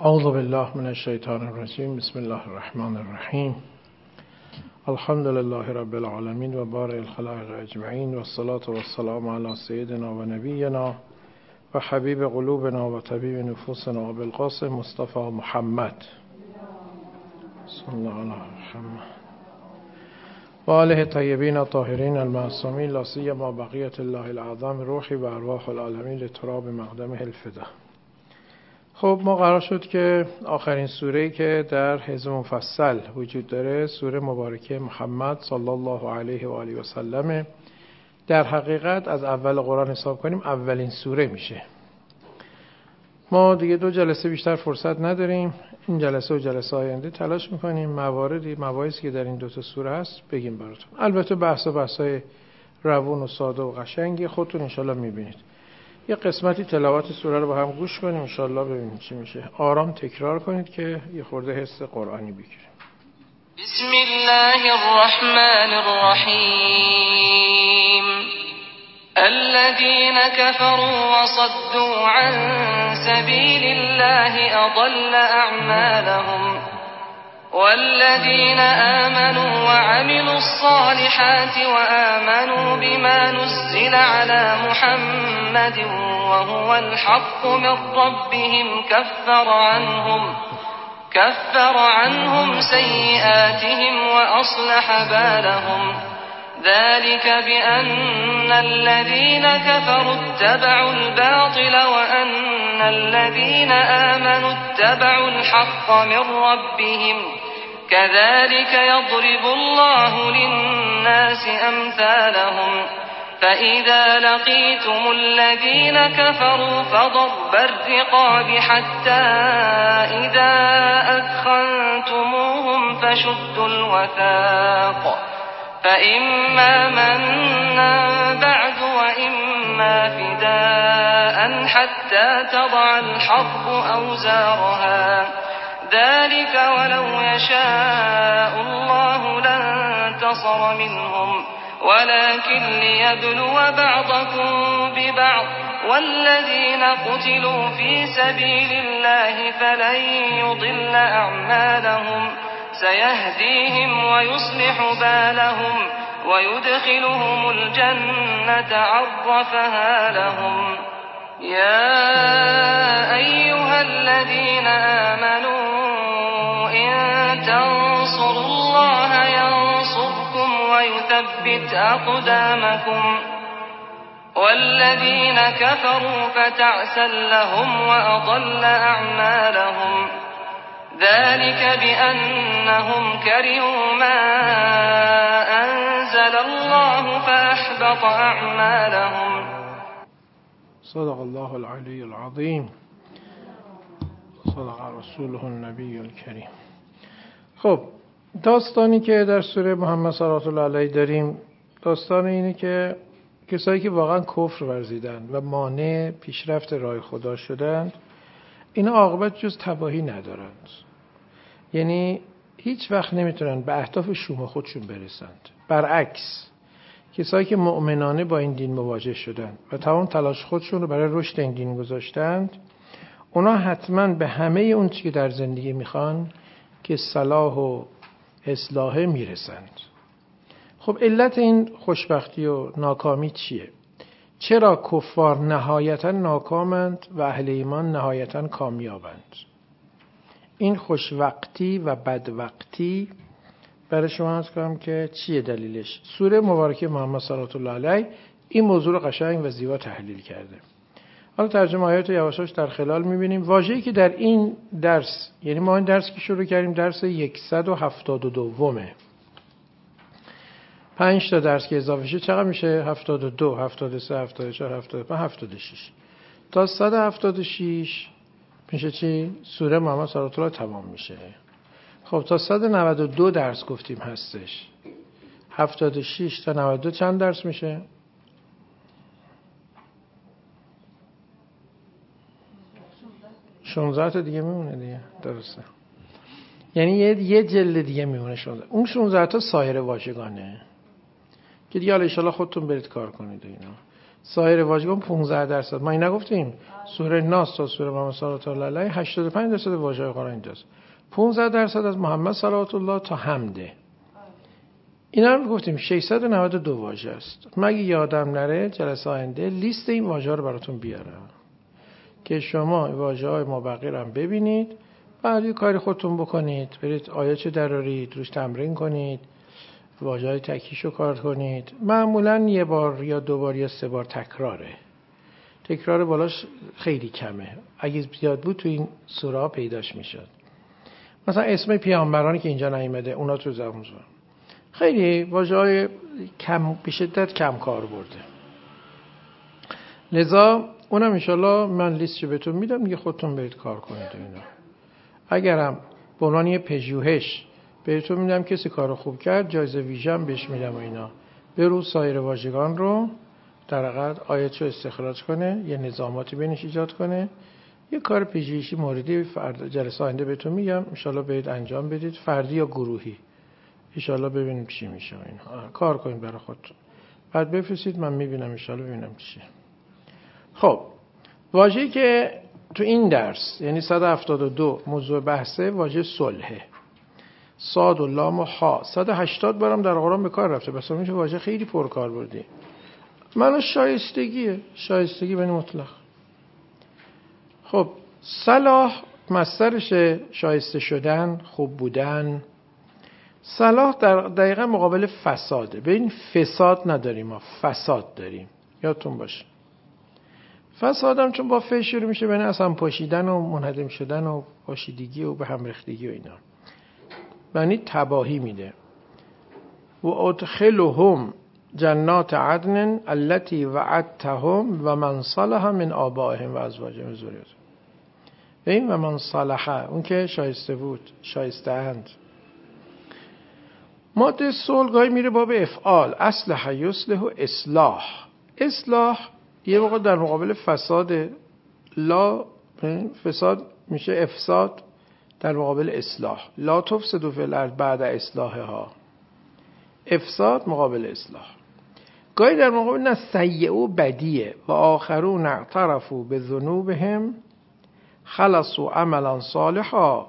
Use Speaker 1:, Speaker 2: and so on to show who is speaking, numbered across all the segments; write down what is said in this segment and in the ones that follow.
Speaker 1: اعوذ بالله من الشیطان الرجیم. بسم الله الرحمن الرحیم. الحمد لله رب العالمین و بارئ الخلائق اجمعین و الصلاة و السلام علی سیدنا و نبینا و حبیب قلوبنا و طبیب نفوسنا ابی القاسم مصطفی محمد صلی الله علیه محمد و آله الطیبین الطاهرین المعصومین لا سیما بقیة الله الاعظم روحی و ارواح العالمین لتراب مقدمه الفدا. خب ما قرار شد که آخرین سوره‌ای که در حزب مفصل وجود داره سوره مبارکه محمد صلی الله علیه و آله و سلم، در حقیقت از اول قرآن حساب کنیم اولین سوره میشه. ما دیگه 2 جلسه بیشتر فرصت نداریم. این جلسه و جلسه آینده تلاش میکنیم مباحثی که در این 2 سوره هست بگیم براتون. البته بحثای روون و ساده و قشنگی خودتون انشالله میبینید. یه قسمتی تلاوت سوره رو با هم گوش کنیم انشالله ببینیم چی میشه. آرام تکرار کنید که یه خورده حس قرآنی بگیریم.
Speaker 2: بسم الله الرحمن الرحیم. الذين كفروا وصدوا عن سبيل الله أضل أعمالهم والذين آمنوا وعملوا الصالحات وآمنوا بما نزل على محمد وهو الحق من ربهم كفر عنهم سيئاتهم وأصلح بالهم ذلك بأن الذين كفروا اتبعوا الباطل وأن الذين آمنوا اتبعوا الحق من ربهم كذلك يضرب الله للناس أمثالهم فإذا لقيتم الذين كفروا فضرب الرقاب حتى إذا أثخنتموهم فشدوا الوثاق فإما منا بعد وإما فداء حتى تضع الحرب أوزارها ذلك ولو يشاء الله لانتصر منهم ولكن ليبلو بعضكم ببعض والذين قتلوا في سبيل الله فلن يضل أعمالهم سيهديهم ويصلح بالهم ويدخلهم الجنة عرفها لهم يا أيها الذين آمنوا إن تنصروا الله ينصركم ويثبت أقدامكم والذين كفروا فتعسا لهم وأضل أعمالهم ذلك بأنهم كرهوا ما أنزل الله فأحبط أعمالهم.
Speaker 1: صدق الله العلی العظیم. صدق رسوله النبی الکریم. خب داستانی که در سوره محمد صلی الله علیه داریم داستان اینه که کسایی که واقعا کفر ورزیدند و مانع پیشرفت راه خدا شدند اینا عاقبت جز تباهی ندارند. یعنی هیچ وقت نمیتونن به اهداف شوم خودشون برسند. برعکس کسایی که مؤمنانه با این دین مواجه شدند و تمام تلاش خودشون رو برای رشد این دین گذاشتند اونا حتما به همه اون چیزی که در زندگی میخوان که صلاح و اصلاح میرسند. خب علت این خوشبختی و ناکامی چیه؟ چرا کفار نهایتا ناکامند و اهل ایمان نهایتا کامیابند؟ این خوشوقتی و بدوقتی برای شما عرض کنم که چیه دلیلش؟ سوره مبارکه محمد صلی الله علیه این موضوع رو قشنگ و زیبا تحلیل کرده. حالا ترجمه آیات یواشاش در خلال می‌بینیم. واژه‌ای که در این درس، یعنی ما این درس که شروع کردیم درس 172 5 تا درس که اضافه شه چقدر میشه؟ 72 73 74 75 76 تا 176 میشه چی؟ سوره محمد صلی الله علیه و تمام میشه. خب تا 192 درس گفتیم هستش. 76 تا 92 چند درس میشه؟ 16 تا دیگه میمونه دیگه. درسته. یعنی یه جلد دیگه میمونه 16. اون 16 تا سایر واژگانه که دیگه حالا ان شاءالله خودتون برید کار کنید اینا. سایر واژگان 15%. ما این نگفتیم سوره ناس تا سوره محمد صلوات الله علیه 85% واژه قرآن اینجاست. 15% از محمد صلوات الله تا حمده. اینا رو گفتیم 692 واژه است. مگه یادم نره جلسه آینده لیست این واژه‌ها رو براتون بیارم که شما واژه‌های مابقی رو هم ببینید، بعد یه کاری خودتون بکنید، برید آیات درارید، روش تمرین کنید، واژه‌های تکیشو کار کنید. معمولاً یه بار یا دو بار یا سه بار تکراره. تکرار بالاش خیلی کمه. اگه زیاد بود تو این سوره پیداش میشد. مثلا اسم پیامبرانی که اینجا نیامده اونا تو زبون خیلی واژه‌های کم به شدت کم کار برده. لذا اونم انشالله من لیستشو بهتون میدم دیگه، خودتون برید کار کنید اینا. اگرم به عنوان یه پژوهش بهتون میدم کسی کارو خوب کرد جایزه ویژه‌ام بهش میدم و اینا. برو سایر واژگان رو در حقیقت آیاتشو استخراج کنه، یه نظاماتی بینش ایجاد کنه، یه کار پژوهشی موردی جلسه آینده بهتون میگم انشالله برید انجام بدید، فردی یا گروهی. انشالله ببینیم چی میشه اینا. کار کنید برای خودتون. بعد بفرستید من میبینم انشالله ببینم چیه. خب واژه‌ای که تو این درس یعنی 172 موضوع بحثه واژه صلحه. صاد و لام و ها 180 بارم در قرآن به کار رفته، بس میشه واژه خیلی پرکار بردی. معنی شایستگی بین مطلق. خب صلاح مصدرش شایسته شدن، خوب بودن. صلاح در دقیقا مقابل فساده. ببین فساد نداریم ما، فساد داریم. یادتون باشه. فساد هم چون با ف شروع میشه بین اصلا پاشیدن و منهدم شدن و پاشیدگی و به هم ریختگی و اینا. یعنی تباهی میده. و ادخلهم جنات عدن التي وعدتهم و من صلح من آبائهم و ازواجهم و ذریاتهم. ببین و من صلح اون که شایسته بود، شایسته اند. ماده صلح گاهی میره باب افعال. اصلح یصلح و اصلاح یه موقع در مقابل فساد، لا فساد میشه افساد در مقابل اصلاح. لا تفسدوا فی الارض بعد اصلاحها. افساد مقابل اصلاح. گاهی در مقابل نه سیئه و بدیه. و آخرون اعترفوا بذنوبهم خلطوا عملا صالحا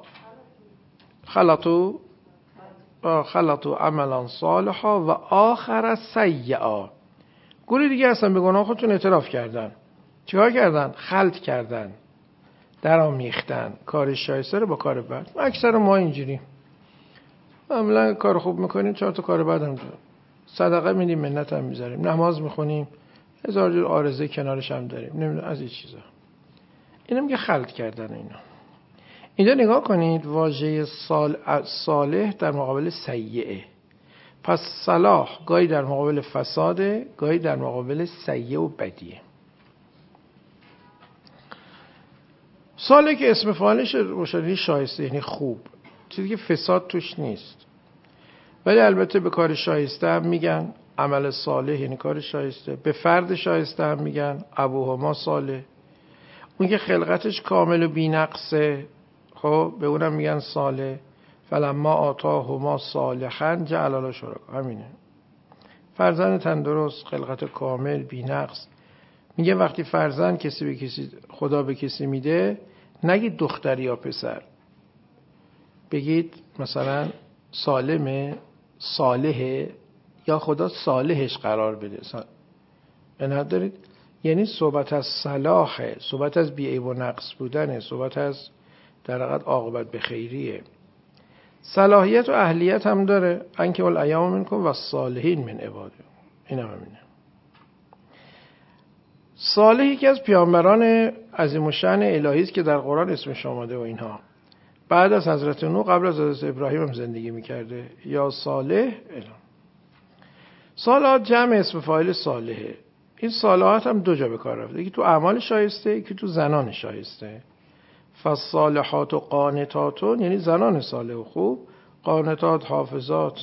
Speaker 1: خلطوا عملا صالحا و آخر سیئا. گروه دیگه هستن به گناه خودتون اعتراف کردن. چیکار کردن؟ خلط کردن، درآمیختن کار شایسته رو با کار بد. اکثر ما اینجوری معمولا کار خوب میکنیم 4 تا کار بد هم داریم. صدقه میدیم منت هم میذاریم، نماز میخونیم، هزار جور آرزه کنارش هم داریم، نمیدونم از این چیزا. اینا میگه خلط کردن. اینا اینجا نگاه کنید واژه صالح در مقابل سیئه. پس صلاح گاهی در مقابل فساده، گاهی در مقابل سیئه و بدیه. صالح که اسم فاعلش روشنی شایسته یعنی خوب، چیزی که فساد توش نیست. ولی البته به کار شایسته هم میگن عمل صالح یعنی کار شایسته. به فرد شایسته هم میگن ابوهما صالح. اون که خلقتش کامل و بی‌نقصه خب به اونم میگن صالح. فلما آتاهما صالحا جعل له شرکا. همینه. فرزند تندرست، خلقت کامل، بی‌نقص. میگه وقتی فرزند کسی به کسی، خدا به کسی میده، نگید دختر یا پسر، بگید مثلا سالمه، صالحه، یا خدا صالحش قرار بده. ندارید؟ یعنی صحبت از صلاحه، صحبت از بی‌عیب و نقص بودنه، صحبت از در حقیقت عاقبت به خیریه. صلاحیت و اهلیت هم داره. انکه الایام منکم و الصالحین من عباده. این هم همینه. صالح یکی از پیامبران عظیم الشأن الهی است که در قرآن اسمش آمده و اینها. بعد از حضرت نوح قبل از حضرت ابراهیم هم زندگی میکرده. یا صالح اله. صالحات جمع اسم فاعل صالحه. این صالحات هم 2 جا به کار رفته، یکی تو اعمال شایسته، یکی تو زنان شایسته. فالصالحات و قانتاتون یعنی زنان صالح و خوب، قانتات حافظات.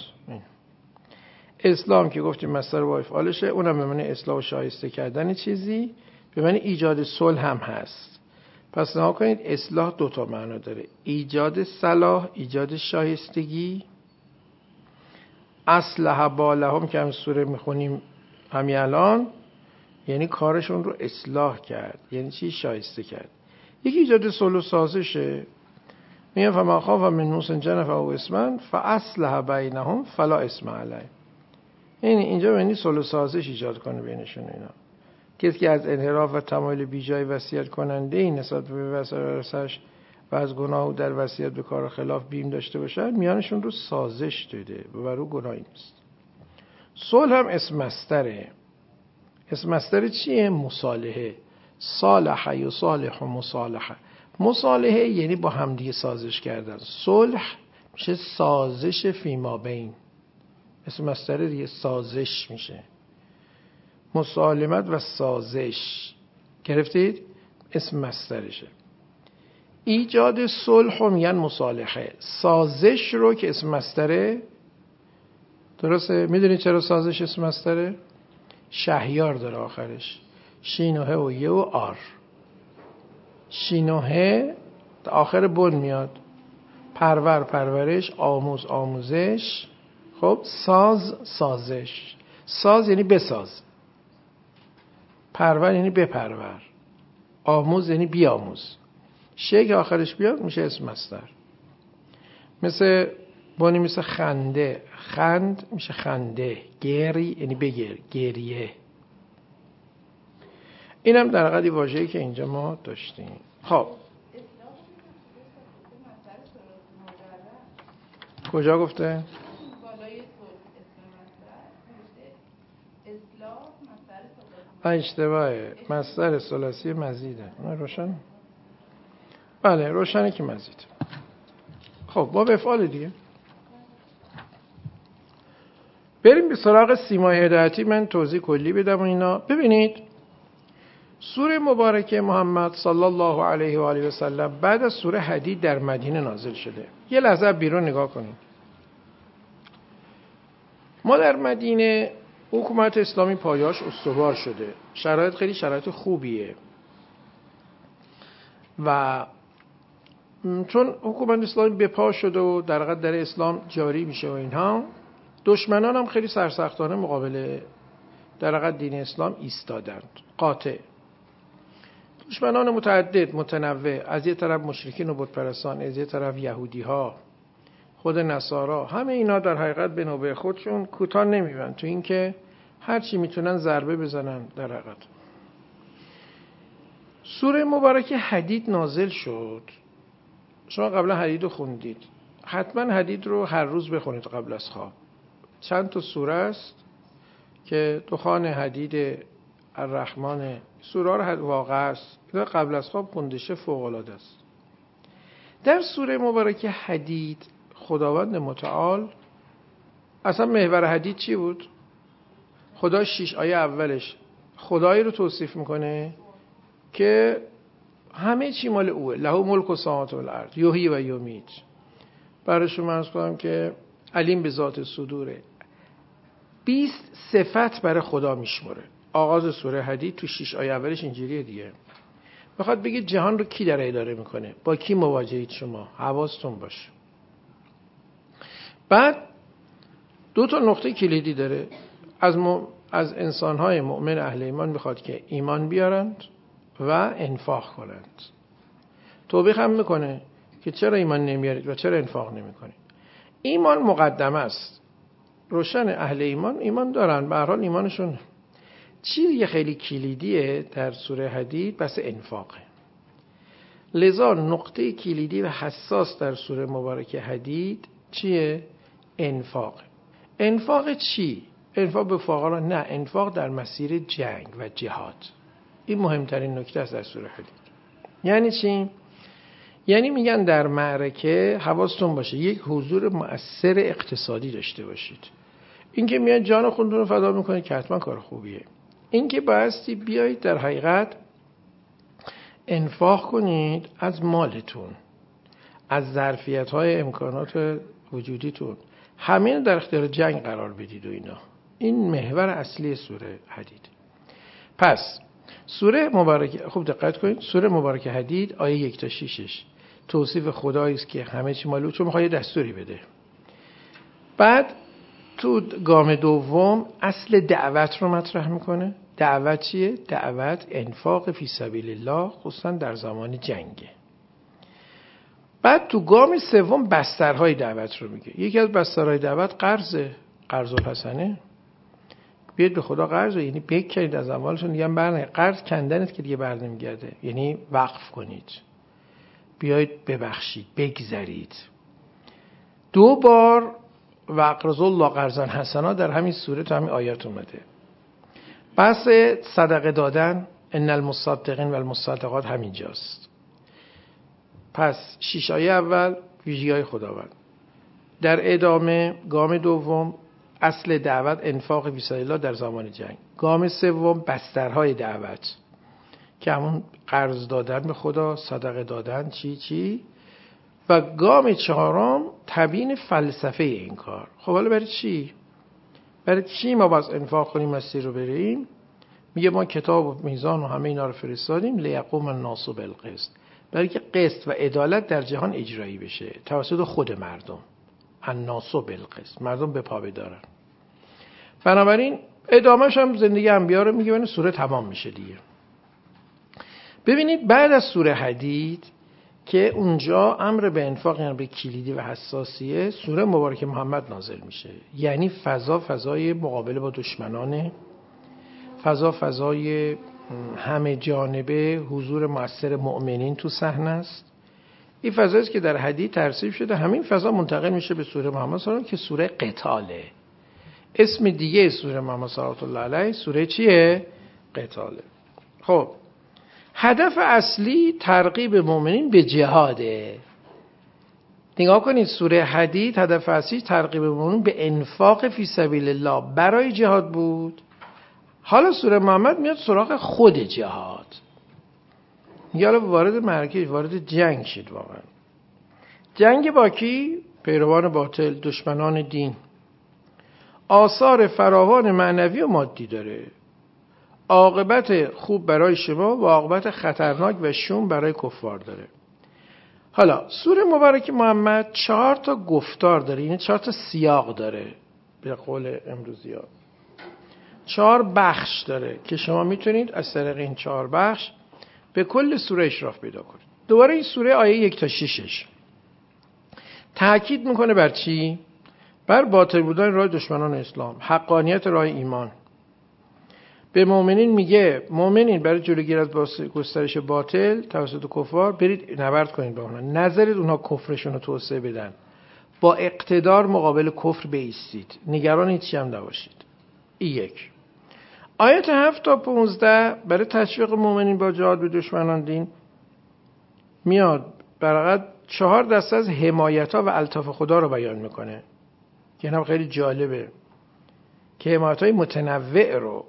Speaker 1: اسلام که گفتیم مصدر با افعالشه، اونم به معنی اصلاح و شایسته کردن چیزی، به معنی ایجاد صلح هم هست. پس نها کنید اصلاح 2 تا معنا داره. ایجاد صلاح، ایجاد شایستگی. اصلح بالهم که هم سوره میخونیم همین الان، یعنی کارشون رو اصلاح کرد. یعنی چی؟ شایسته کرد. یکی ایجاد صلح و سازشه. میگن فمن خاف من موص جنفا او اثما فاصلح بینهم فلا اثم علیه. یعنی اینجا یعنی صلح و سازش ایجاد کنه بینشون. اینا کسی که از انحراف و تمایل بیجای وصیت کننده این نسبت به ورثه‌اش و از گناه و در وصیت به کار خلاف بیم داشته باشن، میانشون رو سازش داده و بر او گناهی نیست. صلح هم اسم مصدره. اسم مصدر چیه؟ مصالحه. صالح یصالح مصالحه. مصالحه یعنی با همدیگه سازش کردن. صلح میشه سازش فیما بین. اسم مصدر دیگه سازش میشه. مسالمت و سازش گرفتید؟ اسم مصدرشه. ایجاد صلح رو میگن مصالحه. سازش رو که اسم مصدره، درسته؟ میدونید چرا سازش اسم مصدره؟ شهیار داره آخرش. شین و ه و ی و آر. شین و ه آخر بن میاد. پرور پرورش، آموز آموزش، خب ساز سازش. ساز یعنی بساز، پرور یعنی بپرور، آموز یعنی بیاموز. شه که آخرش بیاد میشه اسم مصدر. مثل بانی مثل خنده، خند میشه خنده. گری یعنی بگر، گریه. اینم در حقیقت واژه‌ای که اینجا ما داشتیم. خب کجا گفته؟ اشتباهه. مصدر ثلاثی مزیده. روشن؟ بله روشنه که مزید. خب با افعال دیگه بریم به سراغ سیمای هدایتی. من توضیح کلی بدم و اینا. ببینید سوره مبارکه محمد صلی الله علیه و آله و سلم بعد از سوره حدید در مدینه نازل شده. یه لحظه بیرون نگاه کنیم. ما در مدینه حکومت اسلامی پایه‌اش استوار شده. شرایط خیلی شرایط خوبیه و چون حکومت اسلامی به پا شده و در حقیقت در اسلام جاری میشه و اینها، دشمنان هم خیلی سرسختانه مقابل در حقیقت دین اسلام ایستادند. قاطع. دشمنان متعدد متنوع، از یه طرف مشرکین و بتپرستان، از یه طرف یهودی ها، خود نصارا، همه اینا در حقیقت به نوبه خودشون کوتاه نمیبند تو این که هر چی میتونن ضربه بزنن. در حقیقت سوره مبارکه حدید نازل شد. شما قبلا حدید رو خوندید. حتما حدید رو هر روز بخونید قبل از خواب. چند تا سوره است که دخان حدید، الرحمن، سوره رو واقع است. قبل از خواب خوندشه فوق العاده است. در سوره مبارکه حدید خداوند متعال اصلا محور حدید چی بود؟ خدا 6 آیه اولش خدایی رو توصیف میکنه که همه چی مال اوه. له ملک السماوات والارض یحیی و یمیت. برای شما عرض کنم که علیم به ذات صدوره. 20 صفت برای خدا میشمره. آغاز سوره حدید تو 6 آیه اولش اینجوریه دیگه. میخواد بگه جهان رو کی داره اداره میکنه، با کی مواجهید شما، حواستون باشه. بعد 2 تا نقطه کلیدی داره. از انسان‌های مؤمن اهل ایمان میخواد که ایمان بیارند و انفاق کنند. توبیخ هم میکنه که چرا ایمان نمیارید و چرا انفاق نمیکنید. ایمان مقدمه است. روشن اهل ایمان دارن، به هر حال ایمانشون چیزی خیلی کلیدیه در سوره حدید بس انفاقه. لذا نقطه کلیدی و حساس در سوره مبارکه حدید چیه؟ انفاق. انفاق چی؟ انفاق به فقرا؟ نه، انفاق در مسیر جنگ و جهاد. این مهمترین نکته است در سوره حدید. یعنی چی؟ یعنی میگن در معرکه حواستون باشه یک حضور مؤثر اقتصادی داشته باشید. این که میاد جان خودتون رو فدا میکنید که حتما کار خوبیه. این که بایستی بیایید در حقیقت انفاق کنید از مالتون، از ظرفیت‌های امکانات وجودیتون، همین در اختیار جنگ قرار بدید و اینا. این محور اصلی سوره حدید. پس سوره مبارکه، خوب دقت کنید، سوره مبارکه حدید آیه 1 تا 6 توصیف خدایی است که همه چی مال اوست، چون می‌خواد دستوری بده. بعد تو گام دوم اصل دعوت رو مطرح میکنه. دعوت چیه؟ دعوت انفاق فی سبیل الله، خصوصا در زمان جنگه. بعد تو گام سوم بسترهای دعوت رو میگه. یکی از بسترهای دعوت قرض و حسنه. بیاید به خدا قرض، یعنی بکنید از اموالتون، دیگه برنه قرض کندنت که دیگه بر نمیگرده، یعنی وقف کنید، بیایید ببخشید، بگذرید. 2 بار واقرضوا الله قرضا حسنا در همین سوره تو همین آیات اومده. بحث صدقه دادن، ان المصدقین و المصدقات همینجاست. پس 6 آیه اول ویژگی‌های خداوند، در ادامه گام دوم اصل دعوت انفاق فی سبیل الله در زمان جنگ، گام سوم بسترهای دعوت که همون قرض دادن به خدا، صدقه دادن، چی و گام چهارم تبیین فلسفه این کار. خب حالا برای چی ما باز انفاق کنیم، مسیر رو بریم؟ میگه ما کتاب و میزان و همه اینا رو فرستادیم لیقوم الناس بالقسط، برای که قسط و عدالت در جهان اجرایی بشه توسط خود مردم. الناس بالقسط، مردم به پا بدارن. بنابراین ادامهش هم زندگی انبیا رو میگه، سوره تمام میشه دیگه. ببینید بعد از سوره حدید که اونجا امر به انفاق، یعنی به کلیدی و حساسیه، سوره مبارک محمد نازل میشه. یعنی فضای مقابله با دشمنانه، فضای همه جانبه حضور مؤثر مؤمنین تو صحنه است. این فضایی که در حدید ترسیم شده، همین فضا منتقل میشه به سوره محمد صلی الله علیه و که سوره قتاله. اسم دیگه سوره محمد صلی الله علیه سوره چیه؟ قتاله. خب هدف اصلی ترغیب مؤمنین به جهاده. نگاه کنید، سوره حدید هدف اصلی ترغیب مؤمنین به انفاق فی سبیل الله برای جهاد بود. حالا سوره محمد میاد سراغ خود جهاد. میگه وارد معرکه، وارد جنگ شید. واقعا جنگ با کی؟ پیروان باطل، دشمنان دین. آثار فراوان معنوی و مادی داره. عاقبت خوب برای شما و عاقبت خطرناک و شوم برای کفار داره. حالا سوره مبارک محمد 4 تا گفتار داره، یعنی 4 تا سیاق داره، به قول امروزی ها 4 بخش داره که شما میتونید از طریق این 4 بخش به کل سوره اشراف پیدا کنید. دوباره این سوره آیه 1 تا 6 تأکید میکنه بر چی؟ بر باطل بودن راه دشمنان اسلام، حقانیت راه ایمان. به مؤمنین میگه مؤمنین برای جلوگیری از گسترش باطل توسط کفار برید نبرد کنید با اونها، نذارید اونها کفرشون رو توسعه بدن، با اقتدار مقابل کفر بایستید، نگران هیچی هم نباشید. این 1. آیات 7 تا 15 برای تشویق مؤمنین با جهاد به دشمنان دین میاد برقد 4 دسته از حمایت‌ها و الطاف خدا رو بیان میکنه که اینم خیلی جالبه، که حمایت‌های متنوع رو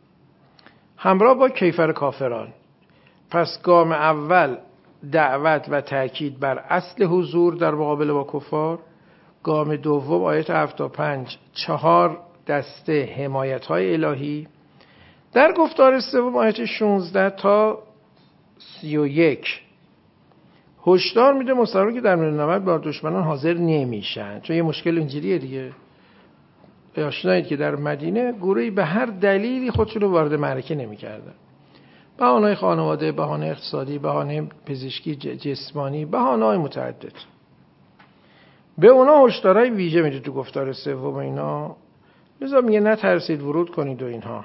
Speaker 1: همراه با کیفر کافران. پس گام اول دعوت و تأکید بر اصل حضور در مقابله با کفار. گام دوم آیات 7 تا 5 4 دسته حمایت‌های الهی. در گفتار سوم آیات 16 تا 31 هشدار میده مسلمانان که در میدان نبرد با دشمنان حاضر نمیشن، چون یه مشکل اینجوریه دیگه. آشنایید که در مدینه گروهی به هر دلیلی خودشون رو وارد معرکه نمی‌کردن. بهانه‌های خانواده، بهانه اقتصادی، بهانه پزشکی جسمانی، بهانه‌های متعدد. به اونا هشدارهای ویژه میده تو گفتار سوم اینا. لذا میگه نترسید، ورود کنید و اینها.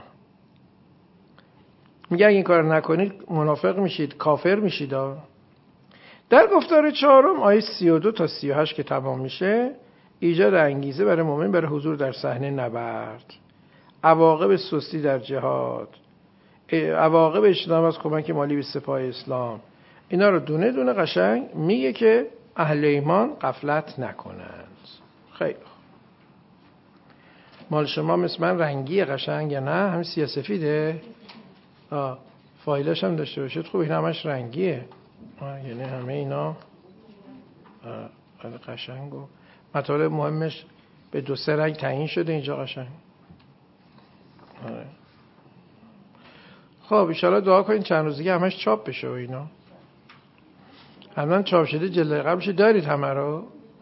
Speaker 1: میگه اگه این کار نکنید منافق میشید، کافر میشید. در گفتار چهارم آیه 32 تا 38 که تمام میشه، ایجاد انگیزه برای مؤمن برای حضور در صحنه نبرد، عواقب سستی در جهاد، عواقب اجتناب از کمک مالی به سپاه اسلام، اینا رو دونه دونه قشنگ میگه که اهل ایمان غفلت نکنند. خیلی مال شما مثل من رنگیه قشنگ یا نه؟ همین سیاه‌سفیده؟ فایلش هم داشته باشید. خوب این همش رنگیه، یعنی همه اینا قشنگ و مطالب مهمش به 2-3 رنگ تعیین شده اینجا قشنگ. خب ان شاءالله دعا کنین چند روز دیگه همش چاپ بشه و اینا. الان چاپ شده جلد قبلش دارید همه رو؟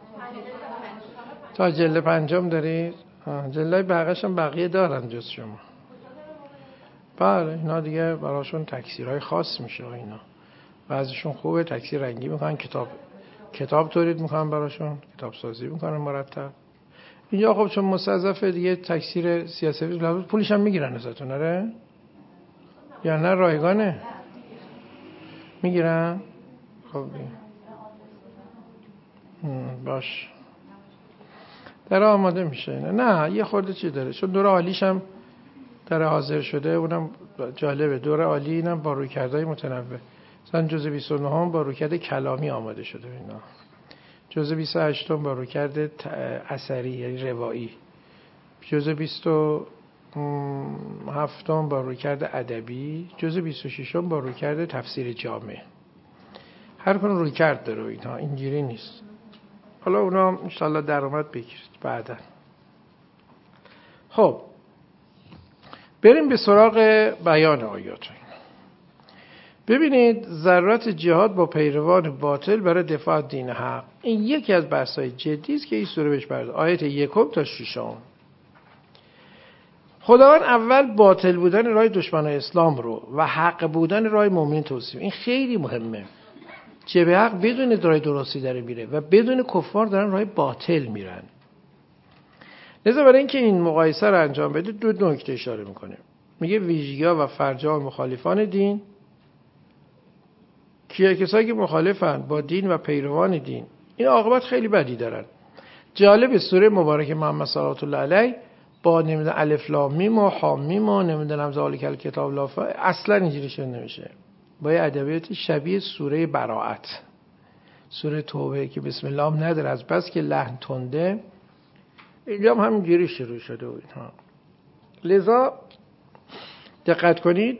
Speaker 1: تا جلد 5 دارید؟ جلد بقیه‌ش هم بقیه دارن جز شما. بله اینا دیگه براشون تکثیرهای خاص میشه اینا. بعضیشون خوبه تکثیر رنگی میکنن، کتاب تولید میکنن براشون، کتاب سازی میکنن مرتب. اینجا خب چون مستضعفه دیگه تکثیر سیاسی پولش هم میگیرن ازتون. آره یا نه رایگانه میگیرن؟ خب باش در آماده میشه. نه یه خورده چی داره، چون دوره عالیش هم در حاضر شده، اونم جالبه. دوره عالی اینم با رویکردهای متنوع، مثلا جزء 29 هم با رویکرد کلامی آماده شده، اینا جزء 28 هم با رویکرد اثری یعنی روایی، جزء 27 هم با رویکرد ادبی، جزء 26 هم با رویکرد تفسیر جامع. هر کدوم رویکرد داره اینها، اینجوری نیست. حالا اونا ان شاء الله درآمد بگیرید بعدا. خب بریم به سراغ بیان آیات. ببینید ضرورت جهاد با پیروان باطل برای دفاع از دین حق، این یکی از بحث‌های جدی است که این سوره بهش پرداخته. آیات 1 تا 6. خداوند اول باطل بودن راه دشمنان اسلام رو و حق بودن راه مؤمنین توصیف. این خیلی مهمه. چه به حق بدون راه درستی داره میره و بدون کفار دارن راه باطل میرن. لذا برای اینکه این مقایسه رو انجام بده دو نکته اشاره میکنه. میگه ویژگی‌ها و فرجام مخالفان دین، کیه؟ کسایی که مخالفن با دین و پیروان دین، این عاقبت خیلی بدی دارن. جالب سوره مبارک محمد صلوات الله علیه با نمیدونم الف لام میم و ح میم و نمیدونم ذالک الکتاب لا ریب اصلا اینجوری شده نمیشه. با یه ادبیات شبیه سوره براءت، سوره توبه که بسم الله هم نداره، از بس که لحن تنده اینجا هم همینجوری شروع شده و اینها. لذا دقت کنید،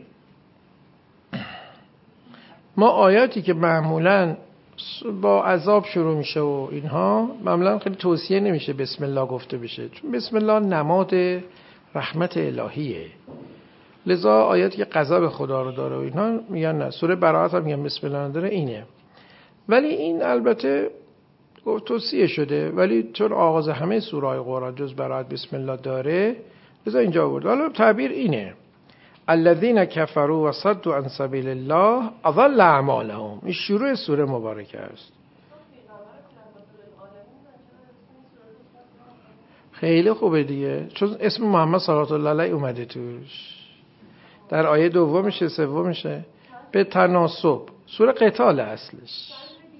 Speaker 1: ما آیاتی که معمولاً با عذاب شروع میشه و اینها معمولاً خیلی توصیه نمیشه بسم الله گفته بشه، چون بسم الله نماد رحمت الهیه. لذا آیاتی که غضب خدا رو داره و اینها میگن نه. سوره براءت هم میگن بسم الله نداره اینه، ولی این البته توصیه شده، ولی چون آغاز همه سوره‌های قرآن جز براءت بسم الله داره لذا اینجا آورد. حالا تعبیر اینه: الذين كفروا وصدوا عن سبيل الله اضل اعمالهم. این شروع سوره مبارکه است. خیلی خوبه دیگه، چون اسم محمد صلوات الله علیه اومده توش. در آیه دومشه سومشه به تناسب. سوره قتال اصلش.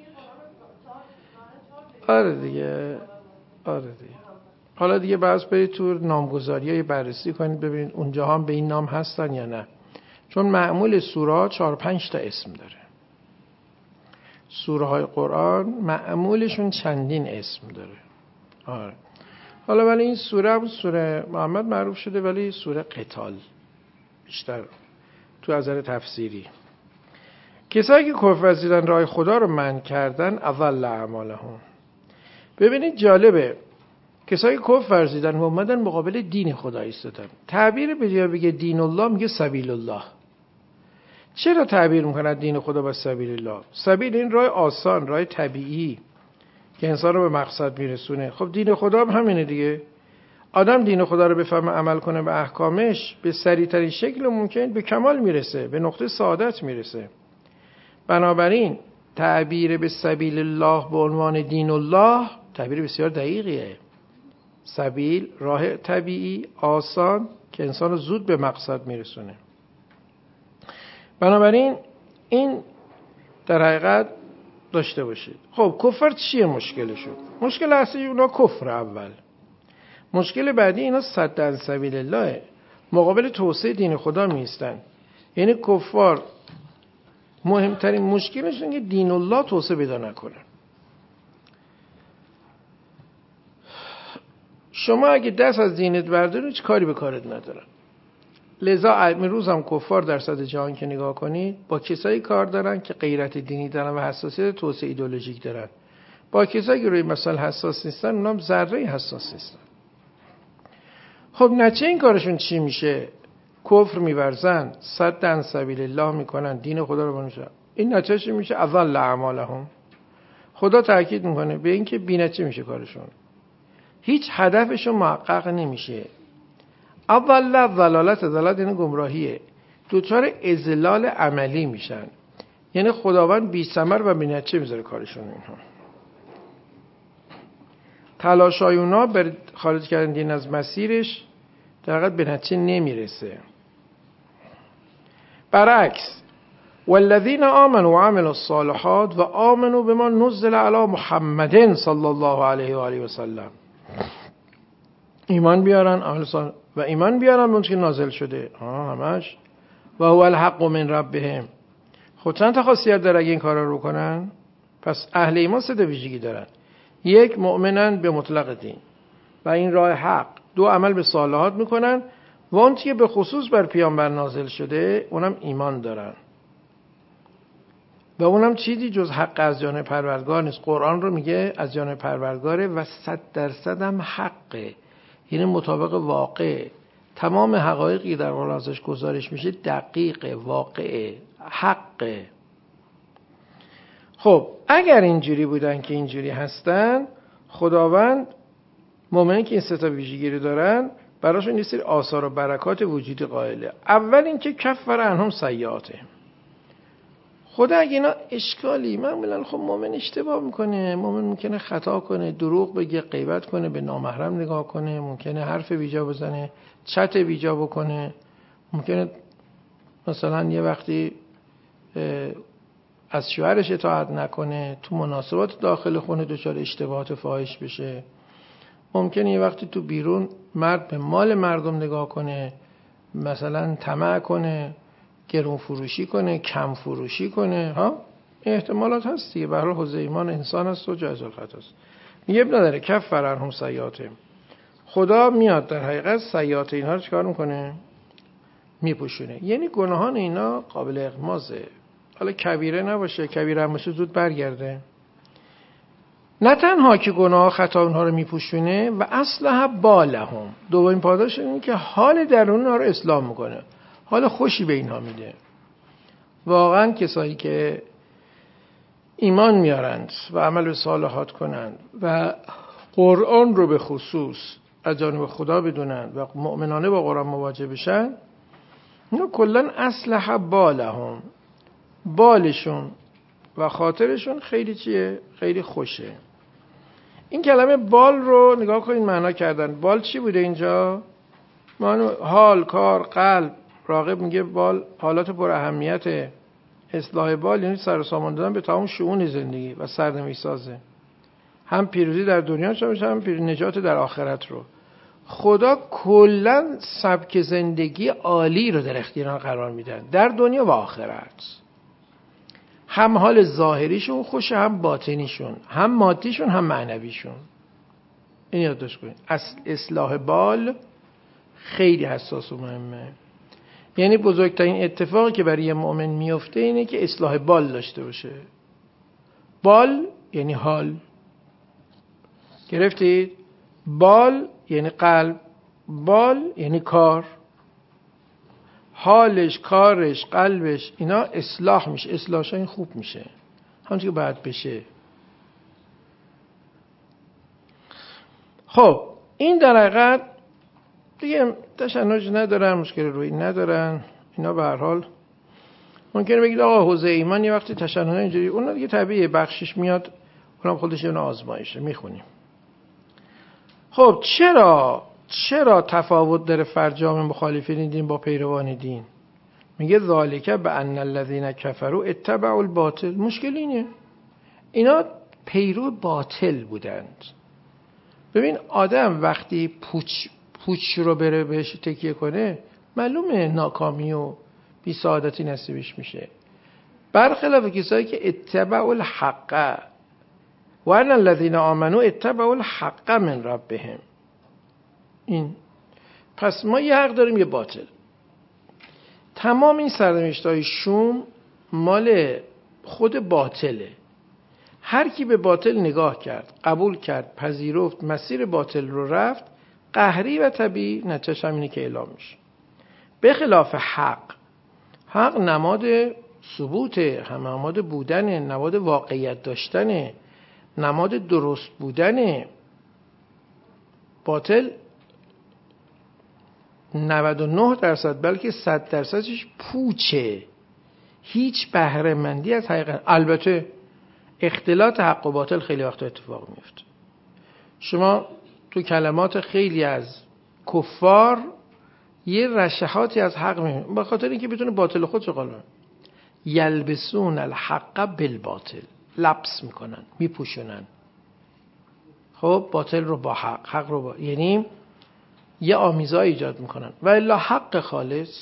Speaker 1: آره دیگه. حالا دیگه باز برید تو نامگذاری‌های بررسی کنید ببینید اونجا هم به این نام هستن یا نه، چون معمول سوره 4-5 تا اسم داره. سوره های قرآن معمولشون چندین اسم داره. آره. حالا ولی این سوره هم سوره محمد معروف شده، ولی سوره قتال بیشتر تو نظر تفسیری. کسایی که کفر ورزیدن راه خدا رو منع کردن اضل اعمالهم. ببینید جالبه، کسایی که کفر ورزیدن و اومدن مقابل دین خدا ایستادن، تعبیر به جای بگه دین الله میگه سبیل الله. چرا تعبیر میکنن دین خدا با سبیل الله؟ سبیل این راه آسان، راه طبیعی که انسان رو به مقصد میرسونه. خب دین خدا هم همینه دیگه. آدم دین خدا رو بفهمه عمل کنه به احکامش، به سریعترین شکل ممکن به کمال میرسه، به نقطه سعادت میرسه. بنابراین تعبیر به سبیل الله به عنوان دین الله تعبیر بسیار دقیقیه. سبیل راه طبیعی آسان که انسان رو زود به مقصد میرسونه. بنابراین این در حقیقت داشته باشید. خب کفر چیه مشکلشون؟ مشکل اصلی اونا کفر اول. مشکل بعدی اینا صد عن سبیل الله، مقابل توسعه دین خدا میستن. یعنی کفار مهمترین مشکلشون که دین الله توسعه پیدا نکنه. شما اگه دست از دینت برداری هیچ کاری به کارت ندارن. لذا امروز هم کفار در سطح جهان که نگاه کنید با کسایی کار دارن که غیرت دینی دارن و حساسیت توسعه ایدئولوژیک دارن. با کسایی که روی مسائل حساس نیستن اونام ذره حساس نیستن. خب نتیجه این کارشون چی میشه؟ کفر میورزن، صد عن سبیل الله میکنن، دین خدا رو بنوشن. این نتیجه چی میشه؟ اضل اعمالهم. خدا تاکید میکنه به اینکه بی‌نتیجه میشه کارشون. هیچ هدفشون محقق نمیشه. اول ضلالت این گمراهیه. دچار اذلال عملی میشن. یعنی خداوند بی ثمر و بی نتیجه میذاره کارشون. اینها تلاشای اونا بر خارج کردن دین از مسیرش در حقیقت به نتیجه نمیرسه. برعکس والذین آمنوا وعملوا الصالحات و آمنوا بما نزل علی محمد صلی الله علیه و آله و سلم، ایمان بیارن عمل صالح و ایمان بیارن به اون که نازل شده همش و هو الحق من ربهم. خود چند تا خاصیت داره اگه این کارا رو کنن؟ پس اهل ایمان سه تا ویژگی دارن. یک، مؤمنن به مطلق دین و این راه حق. دو، عمل به صالحات میکنن و اون که به خصوص بر پیامبر نازل شده اونم ایمان دارن و اونم چیزی جز حق از جانب پروردگار نیست. قرآن رو میگه از جانب پروردگاره و 100% هم حقه، یعنی مطابق واقع. تمام حقایقی در قرآن ازش گزارش میشه دقیقه، واقعه، حقه. خب اگر اینجوری بودن که اینجوری هستن، خداوند مؤمنین که این سه تا ویژگی رو دارن براشون یه سری آثار و برکات وجودی قائله. اول اینکه کفر عنهم سیئاته. خدا اگه اینا اشکالی معمولا خب مؤمن اشتباه میکنه، مؤمن ممکنه خطا کنه، دروغ بگه، غیبت کنه، به نامحرم نگاه کنه، ممکنه حرف بیجا بزنه، چت بیجا بکنه، ممکنه مثلا یه وقتی از شوهرش اطاعت نکنه، تو مناسبات داخل خونه دچار اشتباهات فاحش بشه، ممکنه یه وقتی تو بیرون مرد به مال مردم نگاه کنه، مثلا طمع کنه، گرون فروشی کنه، کم فروشی کنه. این احتمالات هست دیگه. به هر حال حوزه ایمان انسان است و جایز الخطا است. میگه اب نداره کفر عنهم سیئاتهم. خدا میاد در حقیقت سیئات اینها رو چیکار میکنه؟ میپوشونه. یعنی گناهان اینا قابل اغماضه. حالا کبیره نباشه، کبیره هم باشه زود برگرده. نه تنها که گناه خطا اونها رو میپوشونه و اصلح بالهم، دومین پاداش اینه که حال درون اونها رو اصلاح میکنه، حال خوشی به اینها میده. واقعا کسایی که ایمان میارند و عمل به صالحات کنند و قرآن رو به خصوص از جانب خدا بدونند و مؤمنانه با قرآن مواجه بشن، اینا کلن اصلح بالهم، بالشون و خاطرشون خیلی چیه؟ خیلی خوشه. این کلمه بال رو نگاه کنید معنا کردن. بال چی بوده اینجا؟ حال، کار، قلب. راغب میگه بال حالات پر اهمیت. اصلاح بال یعنی سر و سامان دادن به تمام شؤون زندگی و سرنوشت سازه. هم پیروزی در دنیا شامل، هم نجات در آخرت رو. خدا کلا سبک زندگی عالی رو در اختیار قرار میدن در دنیا و آخرت. هم حال ظاهریشون خوشه، هم باطنیشون، هم مادیشون، هم معنویشون. این یادداشت کنید. اصلاح بال خیلی حساس و مهمه. یعنی بزرگترین اتفاقی که برای یه مؤمن میفته اینه که اصلاح بال داشته باشه. بال یعنی حال. گرفتید؟ بال یعنی قلب، بال یعنی کار. حالش، کارش، قلبش اینا اصلاح میشه، اصلاحش این خوب میشه، همونطور که باید بشه. خب این در حقیقت دیگه تشنج ندارن، مشکل روی ندارن. اینا به هر حال ممکنه بگید آقا حوزه ایمان یه وقتی تشنج اینجوری، اون دیگه طبیعیه، بخشش میاد، اونم خودش اون آزمایشه، میخونیم. خب چرا تفاوت داره فرجام مخالفین دین با پیروان دین؟ میگه ذالک بان الذین کفروا اتبعوا الباطل. مشکل اینه اینا پیرو باطل بودند. ببین آدم وقتی پوچ رو بره بهش تکیه کنه معلومه ناکامی و بی سعادتی نصیبش میشه. برخلاف کسایی که اتبعوا الحق و ان الذین آمنوا اتبعوا الحق من ربهم. این پس ما یه حق داریم یه باطل. تمام این سرنوشت‌های شوم مال خود باطله. هر کی به باطل نگاه کرد، قبول کرد، پذیرفت، مسیر باطل رو رفت، قهری و طبیعی نتیجه‌ش همینه که اعلام میشه. به خلاف حق نماد ثبوت، نماد بودن، نماد واقعیت داشتن، نماد درست بودن. باطل 99% بلکه 100%ش پوچه، هیچ بهره مندی از حقیقت. البته اختلاط حق و باطل خیلی وقتا اتفاق میفته. شما تو کلمات خیلی از کفار یه رشحاتی از حق میبینید، به خاطر اینکه بتونه باطل خودش رو قلم یلبسون الحق بالباطل، لبس میکنن، میپوشونن خب باطل رو با حق، حق رو با، یعنی یه آمیزای ایجاد میکنن. و الا حق خالص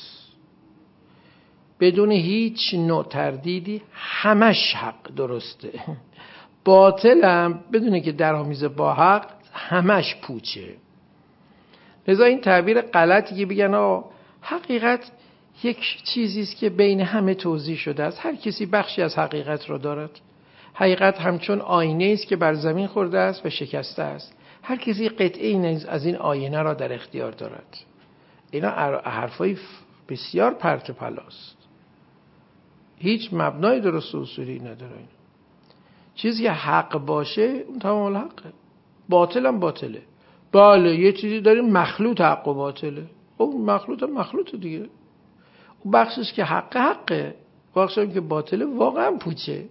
Speaker 1: بدون هیچ نوع تردیدی همش حق درسته، باطل هم بدونه که در آمیزه با حق همش پوچه. لذا این تعبیر غلطی که بگن حقیقت یک چیزی است که بین همه توزیع شده است، هر کسی بخشی از حقیقت را دارد. حقیقت همچون آینه است که بر زمین خورده است و شکسته است، هر کسی قطعه از این آینه را در اختیار دارد. اینا حرفای بسیار پرت و پلاست، هیچ مبنای درست و اصولی نداره. چیزی که حق باشه اون تمام حقه، باطل هم باطله. بله یه چیزی داریم مخلوط حق و باطله، اون مخلوط هم مخلوط دیگه، اون بخشش که حقه، بخشش هم که باطله واقعا پوچه.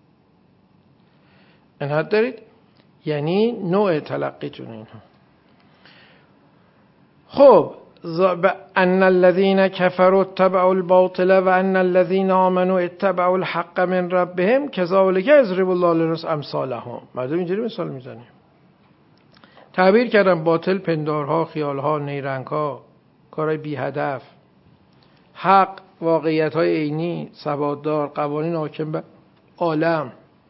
Speaker 1: اینها دارید، یعنی نوع تلقیتون اینها. خب ان الذين كفروا اتبعوا الباطل و ان الذين آمنوا اتبعوا الحق من ربهم كذلك يضرب الله للناس امثالهم. مردم اینجوری مثال میزنیم. تعبیر کردم باطل پندارها، خیالها، نیرنگها، کارهای بی هدف، حق واقعیت‌های عینی، ثبات‌دار، قوانین حاکم بر عالم،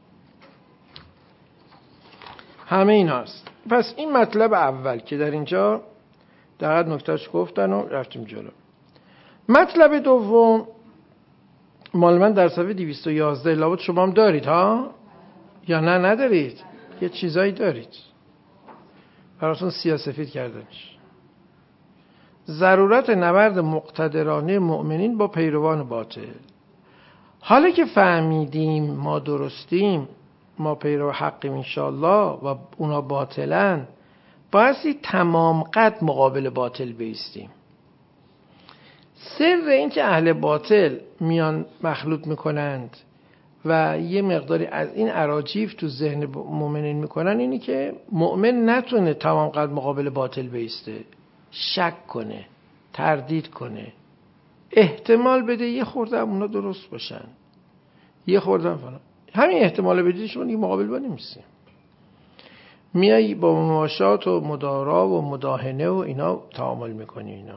Speaker 1: همه این هست. پس این مطلب اول که در اینجا در نکتهش گفتن و رفتیم جلو. مطلب دوم مال من در صفحه 211 لابد شما هم دارید ها یا نه ندارید؟ یه چیزایی دارید براتون سیاه‌سفید کردنش. ضرورت نبرد مقتدرانه مؤمنین با پیروان باطل. حالا که فهمیدیم ما درستیم، ما پیرو حقیم انشاءالله و اونا باطلن، بایستی تمام قد مقابل باطل بیستیم. سر این که اهل باطل میان مخلوط میکنند و یه مقداری از این اراجیف تو ذهن مؤمنین میکنن اینی که مؤمن نتونه تمام قد مقابل باطل بیسته، شک کنه، تردید کنه، احتمال بده یه خورده هم اونا درست باشن، یه خورده هم فلان. همین احتمال بدید شما دیگه مقابل با نمیستیم، میایی با مماشات و مدارا و مداهنه و اینا تعامل میکنی اینا.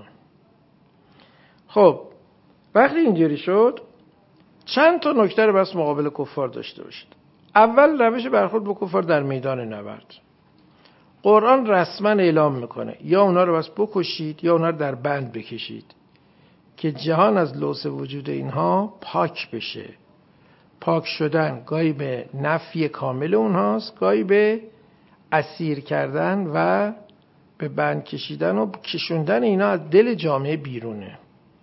Speaker 1: خب وقتی اینجوری شد چند تا نکته رو بس مقابل کفار داشته باشید. اول روش برخورد با کفار در میدان نبرد. قرآن رسما اعلام میکنه یا اونا رو بس بکشید یا اونا رو در بند بکشید که جهان از لوث وجود اینها پاک بشه. پاک شدن گاهی به نفی کامل اونهاست، گاهی به اسیر کردن و به بند کشیدن و کشوندن اینا از دل جامعه بیرونه.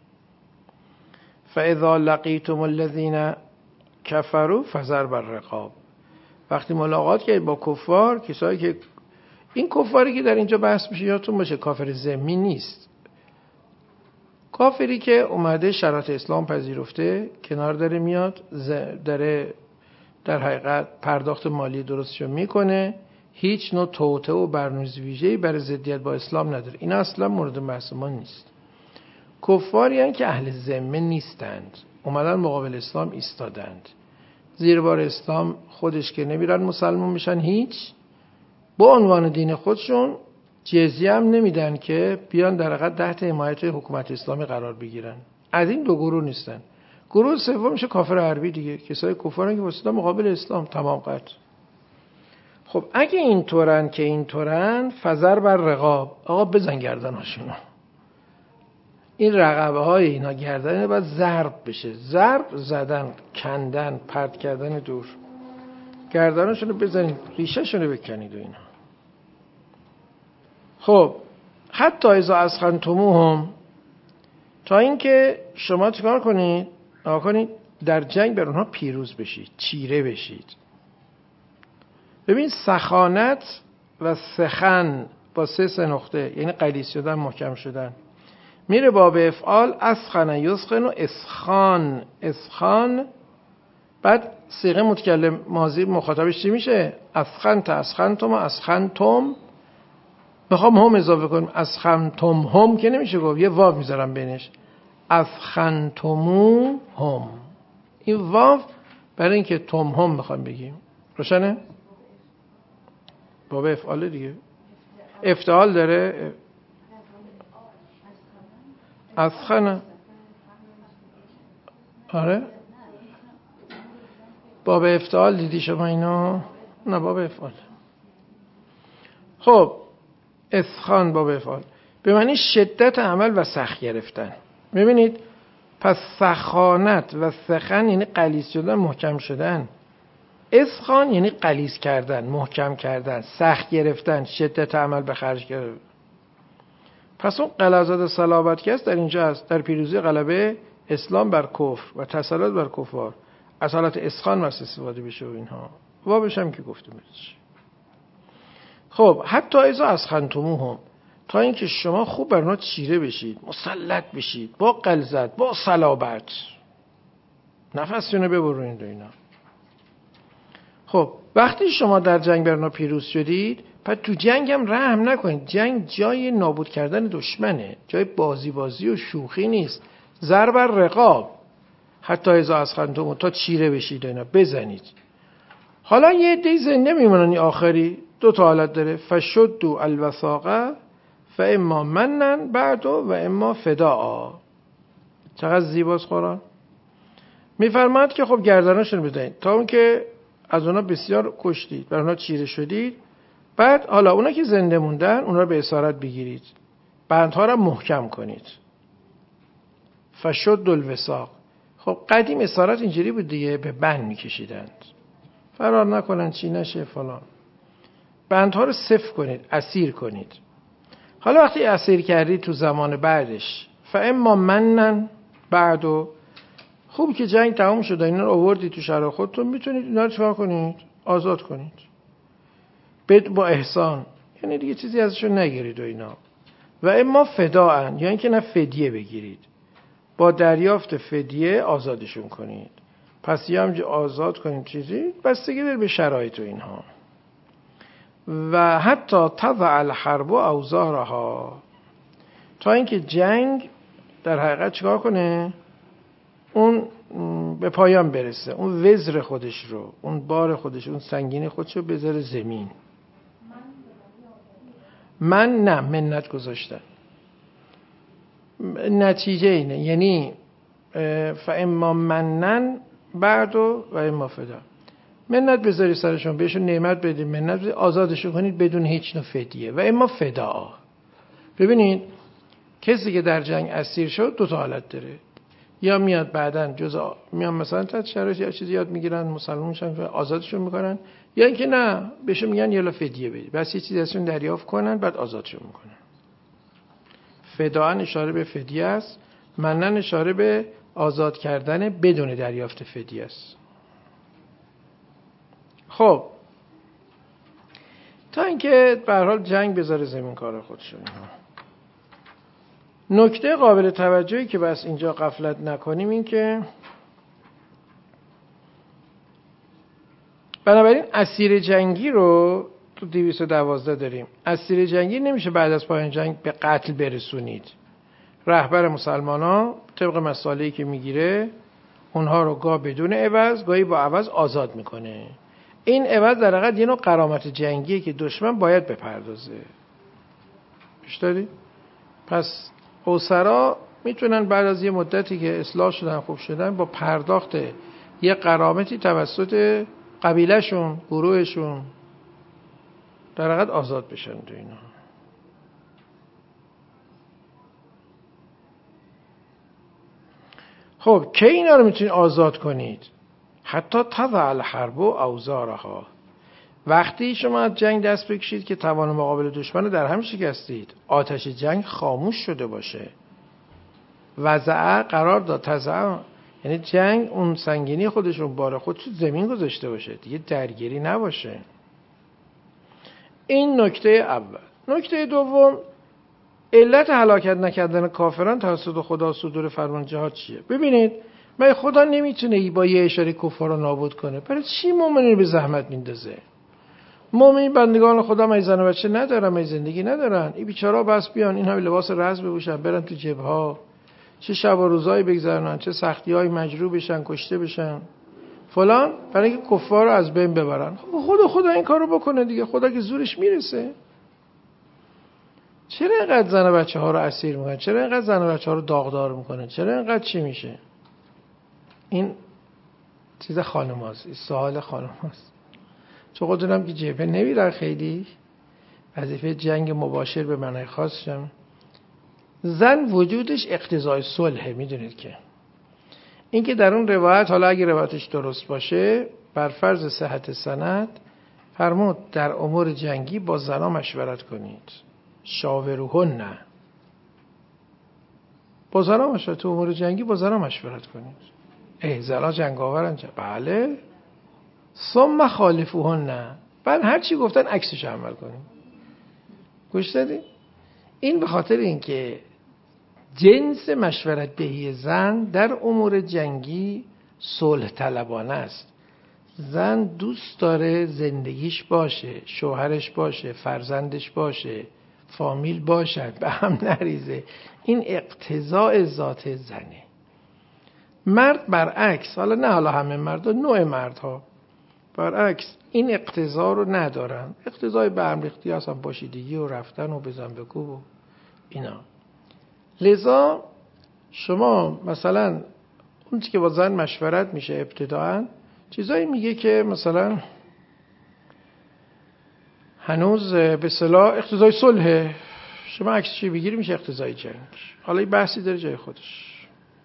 Speaker 1: فاذا لقیتم الذین کفروا فضرب الرقاب. وقتی ملاقات کردید با کفار، کسایی که این کفاری که در اینجا بحث میشه یادتون باشه کافر ذمی نیست، کافری که اومده شرایط اسلام پذیرفته، کنار داره میاد، داره در حقیقت پرداخت مالی درستشو میکنه، هیچ نوع توطئه و برنامه‌ریزی ویژه‌ای برای ضدیت با اسلام نداره. اینا اصلا مورد بحث ما نیست. کفاری هستند که اهل ذمه نیستند، اومدن مقابل اسلام ایستادند، زیر بار اسلام خودش که نمیرن مسلمان میشن، هیچ با عنوان دین خودشون جزیه هم نمیدن که بیان در حقیقت تحت حمایت حکومت اسلامی قرار بگیرن. از این دو گروه نیستن. گروه سوم میشه کافر حربی دیگه، کسای کفارن که واسطه مقابل اسلام تمام قد. خب اگه اینطورن که اینطورن فزر بر رقاب، آقا بزن گردناشونو، این رقبه های اینا گردن باید ضرب بشه، ضرب زدن، کندن، پرت کردن دور، گردناشونو بزنید، ریشه شونو بکنید و اینا. خب حتی اذا اسخنتموهم، تا اینکه شما چیکار کنید؟ در جنگ بر اونها پیروز بشید، چیره بشید. ببین سخانت و سخن با سه نقطه، یعنی قلیز شدن، محکم شدن. میره باب افعال، اسخن یسخن و اسخان. اسخان بعد صیغه متکلم ماضی مخاطبش چی میشه؟ اسخنت اسخنتم و اسخنتم. بخوام هم اضافه کنیم اسخنتم هم که نمیشه گفت، یه واو میذارم بینش، اسخنتمو هم. این واو برای اینکه تم هم بخوام بگیم. روشنه؟ باب افعال دیگه افتعال داره. اسخنه. آره باب افتعال دیدی شما اینا؟ نه باب افعال. خب اسخان باب افعال به معنی شدت عمل و سخت گرفتن. ببینید پس سخانت و سخن یعنی غلیظ شدن، محکم شدن. اسخان یعنی غلیظ کردن، محکم کردن، سخت گرفتن، شدت عمل به خرج گرفتن. پس اون غلاظت صلابت که است در اینجا است، در پیروزی غلبه اسلام بر کفر و تسلط بر کفار. از حالت اسخان واسه استفاده بشه و اینها وابش هم که گفتم. خب حتی اذا اسخنتموهم، تا اینکه شما خوب بر اونا چیره بشید، مسلط بشید، با غلظت، با صلابت، نفسشون ببرونید و اینا. خب وقتی شما در جنگ بر اونا پیروز شدید، پس تو جنگ هم رحم نکنید. جنگ جای نابود کردن دشمنه، جای بازی و شوخی نیست. ضرب الرقاب، حتی اذا اسخنتموهم، تا چیره بشید و اینا بزنید. حالا یه عده‌ای زنده میمونن. این آخری دو تا حالت داره، فشدوا الوثاق فاما منن بعد و اما فداء. چقدر زیباست قرآن. میفرماد که خب گردناشون بزنید تا اون که از اونا بسیار کشتید، بر اونا چیره شدید. بعد حالا اونا که زنده موندن اونا رو به اسارت بگیرید، بندها رو محکم کنید. فشدوا الوثاق. خب قدیم اسارت اینجوری بود دیگه، به بند میکشیدند فرار نکنن، چی نشه فلان. بندها رو صفر کنید، اسیر کنید. حالا وقتی اسیر کردید تو زمان بعدش، فاما منن بعدو، خوب که جنگ تمام شد اینا رو آوردید تو شهر خودتون، میتونید اینا رو چیکار کنید؟ آزاد کنید. با احسان، یعنی دیگه چیزی ازشون نگیرید و اینا. و اما فداء، یعنی که نه فدیه بگیرید، با دریافت فدیه آزادشون کنید. پس یه همجا آزاد کنید چیزی، بستگی داره به شرایط و اینها. و حتی تضع الحرب اوزارها، تا اینکه جنگ در حقیقت چیکار کنه؟ اون به پایان برسه، اون وزر خودش رو، اون بار خودش، اون سنگینی خودش رو بذاره زمین. من نه منت گذاشتن، نتیجه اینه، یعنی فاما منن بعد و اما فدا. منت بذاری سرشون، بهشون نعمت بدید، منت بدید، آزادشون کنید بدون هیچ نوع فدیه. و اما فدا. ببینید کسی که در جنگ اسیر شد دو تا حالت داره، یا میاد بعدن میان مثلا تحت شرایط یا چیزی یاد میگیرن، مسلمان میشن، آزادشون میکنن، یا اینکه نه بهشون میگن یلا فدیه بدید، بس یه چیزی ازشون دریافت کنن بعد آزادشون میکنن. فداء اشاره به فدیه است، منن اشاره به آزاد کردن بدون دریافت فدیه است. خب تا اینکه به هر حال جنگ بذاره زمین کار خودشون. نکته قابل توجهی که بس اینجا غفلت نکنیم این که بنابراین اسیر جنگی رو تو 212 داریم. اسیر جنگی نمیشه بعد از پایان جنگ به قتل برسونید. رهبر مسلمان‌ها طبق مسائلی که میگیره اونها رو گاه بدون عوض، گاهی با عوض آزاد میکنه. این عوض در حقیقت یه نوع غرامت جنگیه که دشمن باید بپردازه. پیش دادی؟ پس اسرا میتونن بعد از یه مدتی که اصلاح شدن، خوب شدن، با پرداخت یه غرامتی توسط قبیلهشون، گروهشون، در حقیقت آزاد بشن تو اینا. خب کی اینا رو میتونید آزاد کنید؟ حتی تضع الحرب اوزارها، وقتی شما از جنگ دست بکشید که توان مقابل دشمن رو در هم شکستید، آتش جنگ خاموش شده باشه. وضع قرار داد، تضع یعنی جنگ اون سنگینی خودشون، بار خودش زمین گذاشته باشه، دیگه درگیری نباشه. این نکته اول. نکته دوم، علت هلاکت نکردن کافران توسط خدا صدور فرمان جهاد چیه؟ ببینید من خدا نمیتونه با یه اشاره کفار رو نابود کنه. برای چی مؤمنین به زحمت میندازه؟ مؤمنین بندگان خدا مگه زن و بچه ندارن، مگه زندگی ندارن؟ این بیچاره‌ها بس بیان این همه لباس رزم بپوشن برن تو جبهه، چه شب و روزایی بگذرونن، چه سختی‌های مجروح بشن، کشته بشن فلان، برای اینکه کفار رو از بین ببرن. خدا این کارو بکنه دیگه. خدا که زورش میرسه. چرا اینقدر زن و بچه‌ها رو اسیر میکنن؟ چرا اینقدر زن و بچه‌ها رو داغدار میکنن؟ چرا اینقدر چی میشه؟ این چیز خانم‌هاست، این سوال خانم‌هاست. چون خودتونم که جبهه نمیرن، خیلی وظیفه جنگ مباشر به معنای خاصشم. زن وجودش اقتضای صلحه. میدونید که این که در اون روایت، حالا اگه روایتش درست باشه بر فرض صحت سند، فرمود در امور جنگی با زنها مشورت کنید، شاوروهن، نه با زنها مشورت، تو امور جنگی با زنها مشورت کنید. زنها جنگاورن؟ بله. ثم خالفوهن، نه بعد هر چی گفتن عکسش عمل کنید. گوش دادی؟ این به خاطر اینکه جنس مشورت دهی زن در امور جنگی صلح طلبانه است. زن دوست داره زندگیش باشه، شوهرش باشه، فرزندش باشه، فامیل باشد، به هم نریزه. این اقتضاء ذات زنه. مرد برعکس، حالا همه مرد، نوع مردها برعکس این اقتضا رو ندارن. اقتضای به هم ریختی هستن، باشیدگی و رفتن و بزن بکوب و اینا. لذا شما مثلا اون که با زن مشورت میشه ابتداعا چیزایی میگه که مثلا هنوز به اصطلاح اقتضای صلحه. شما عکس چی بگیری میشه اقتضای جنگ. حالا این بحثی داره جای خودش.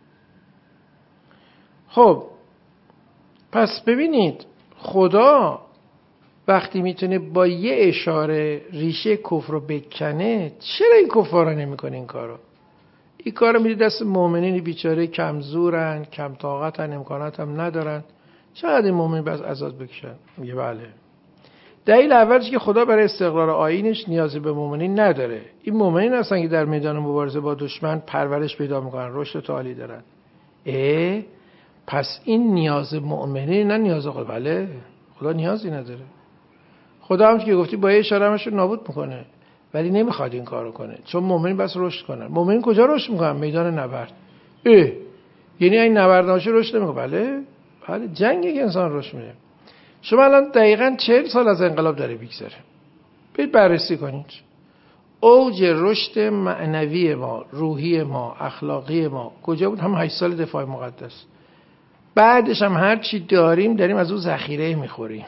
Speaker 1: خب پس ببینید خدا وقتی میتونه با یه اشاره ریشه کفر رو بکنه، چرا این کفارا نمیکنه این کارو؟ این کارو میده دست مؤمنین بیچاره کمزورن، کم طاقتن، امکانات هم ندارن. چقدر این مؤمن بس عذاب بکشن؟ میگه بله. دلیل اولش که خدا برای استقرار آیینش نیازی به مؤمنین نداره. این مؤمنین هستن که در میدان مبارزه با دشمن پرورش پیدا میکنن، رشد عالی دارن. پس این نیاز مؤمنین نه نیاز خدا. بله خدا نیازی نداره. خدا هم که گفتی با یه اشاره همشو نابود میکنه، ولی نمیخواد این کارو کنه چون مؤمنین بس رشد کنن. مؤمنین کجا رشد میکنن؟ میدان نبرد. یعنی این نبرد نباشه رشد نمیکنه؟ بله جنگی که انسان رشد میکنه. شما الان دقیقاً 40 سال از انقلاب داره میگذره. برید بررسی کنید. اوج رشد معنوی ما، روحی ما، اخلاقی ما کجا بود؟ هم 8 سال دفاع مقدس. بعدش هم هر چی داریم از اون ذخیره میخوریم.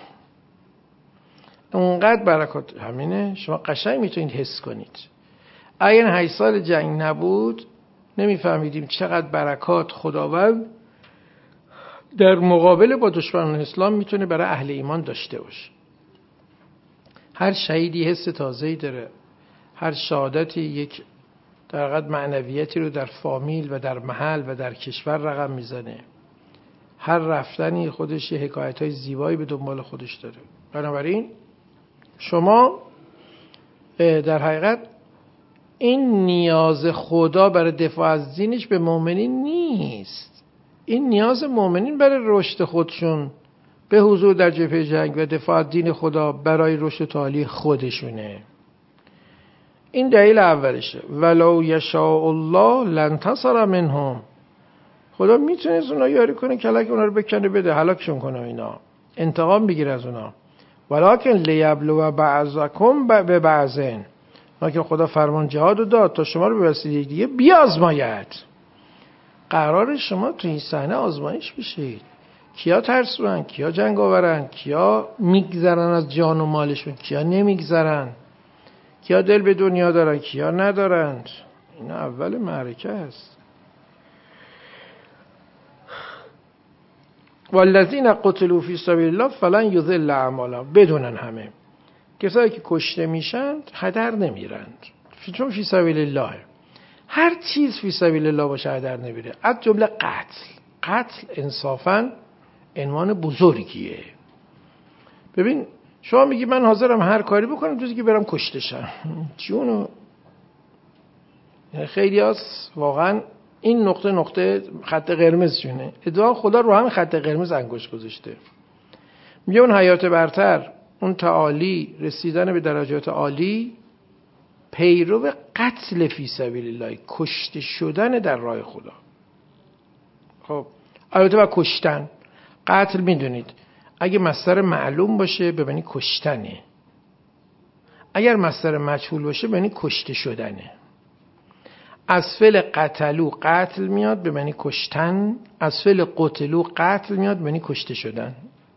Speaker 1: اونقدر برکات همینه. شما قشنگ میتونید حس کنید. اگر 8 سال جنگ نبود نمیفهمیدیم چقدر برکات خداوند در مقابله با دشمنان اسلام میتونه برای اهل ایمان داشته باشه. هر شهیدی حس تازه‌ای داره. هر شهادتی یک در حقیقت معنویتی رو در فامیل و در محل و در کشور رقم میزنه. هر رفتنی خودش یه حکایت‌های زیبایی به دنبال خودش داره. بنابراین شما در حقیقت این نیاز خدا برای دفاع از دینش به مؤمنین نیست. این نیاز مؤمنین برای رشد خودشون به حضور در جبهه جنگ و دفاع از دین خدا برای رشد تعالی خودشونه. این دلیل اولشه. ولو یشاء الله لانتصر منهم. خدا میتونه اونا یاری کنه، کلک اونا رو بکنه بده، هلاکشون کنه، اینا انتقام بگیره از اونا. ولکن لیبلو بعضکم ببعضن. لکن خدا فرمان جهاد رو داد تا شما رو به وسیله دیگه بیازماید. قرار شما تو این صحنه آزمایش بشید. کیا ترسوان، کیا جنگاورن، کیا میگذرن از جان و مالشون، کیا نمیگذرن، کیا دل به دنیا دارن، کیا ندارند. این اول معرکه است. والذین قتلوا فی سبیل الله فلن یضل اعمالهم. بدونن همه کسایی که کشته میشن هدر نمیرند، چون فی سبیل الله. هر چیز فی سبیل الله باشه هدر نمیره، از جمله قتل انصافاً عنوان بزرگیه. ببین شما میگی من حاضرم هر کاری بکنم جز که برم کشته شم. جونو خیلی هاست واقعا این نقطه خط قرمزشونه. ادعا خدا رو همین خط قرمز انگشت گذاشته. میگه اون حیات برتر، اون تعالی، رسیدن به درجات عالی، پیرو قتل فی سبیل الله، کشته شدن در راه خدا. خب البته با کشتن، قتل میدونید اگه مصدر معلوم باشه ببینی کشتنه، اگر مصدر مجهول باشه ببینی کشته شدنه. از فعل قتلو قتل میاد به معنی کشتن، از فعل قتلو قتل میاد به معنی کشته شدن.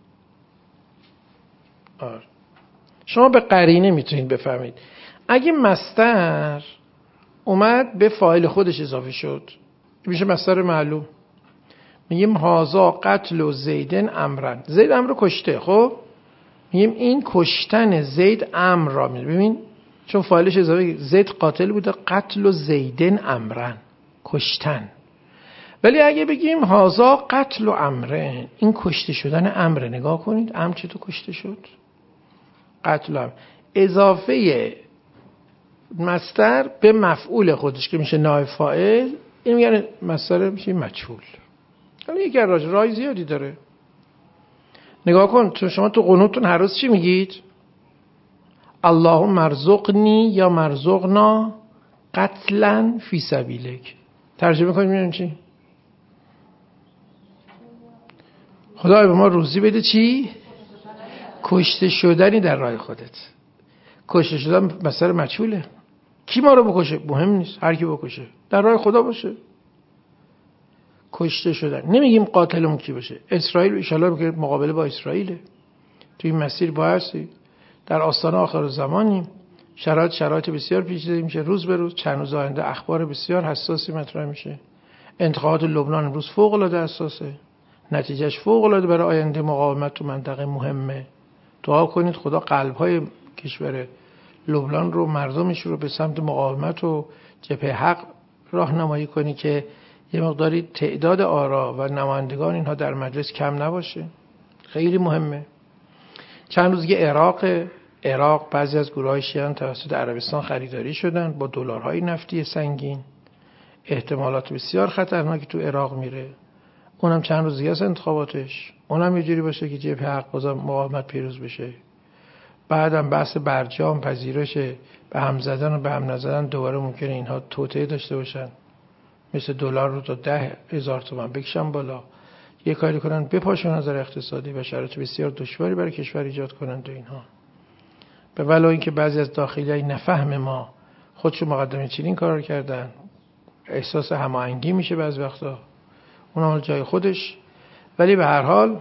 Speaker 1: شما به قرینه میتونید بفهمید. اگه مصدر اومد به فاعل خودش اضافه شد میشه مصدر معلوم. میگیم هازا قتل و زیدن امرن، زید امر رو کشته. خب میگیم این کشتن زید امر را میده. ببین چون فاعلش اضافه، زید قاتل بوده، قتل و زیدن امرن، کشتن. ولی اگه بگیم هازا قتل و امرن، این کشته شدن امره. نگاه کنید امر چطور کشته شد. قتل و امر، اضافه مصدر به مفعول خودش که میشه نائب فاعل، این میگن مصدر میشه مجهول. حالا یک راه زیادی داره. نگاه کن تو شما تو قنوتتون هر روز چی میگید؟ اللهم ارزقنی یا مرزقنا قتلا فی سبیلک. ترجمه کنیم ببینیم چی؟ خدای به ما روزی بده چی؟ کشته شدنی در راه خودت. کشته شدن مصدر مجهوله. کی ما رو بکشه؟ مهم نیست، هر کی بکشه در راه خدا باشه. کشته شدن. نمیگیم قاتلمون کی باشه. اسرائیل ان شاءالله که مقابله با اسرائیل توی این مسیر باعثی در آستانه آخر زمانیم. شرایط بسیار پیچیده میشه روز به روز. چند روز آینده اخبار بسیار حساسی مطرح میشه. انتخابات لبنان امروز فوق العاده حساسه، نتیجهش فوق العاده برای آینده مقاومت تو منطقه مهمه. دعا کنید خدا قلب‌های کشور لبنان رو، مردمش رو به سمت مقاومت و جبهه حق راهنمایی کنی که یه مقداری تعداد آرا و نمایندگان اینها در مجلس کم نباشه. خیلی مهمه. چند روز دیگه عراق بعضی از گروه‌های شیعه توسط عربستان خریداری شدن با دلارهای نفتی سنگین. احتمالات بسیار خطرناکی تو عراق میره. اونم چند روز دیگه است انتخاباتش. اونم یه جوری باشه که جبهه حق بازم مقاومت پیروز بشه. بعدم بحث برجام، پذیرش، به هم زدن و به هم نزدن، دوباره ممکنه اینها توطئه داشته باشن، مثل دلار رو تا 10,000 تومان بکشن بالا، یه کاری کنن بپاشن نظر اقتصادی و شرایط بسیار دشواری برای کشور ایجاد کنن. دو اینها به ولو اینکه بعضی از داخلیای نفهم ما خودشون مقدمه چنین کار کردن، احساس هماهنگی میشه بعضی وقتا، اونها جای خودش. ولی به هر حال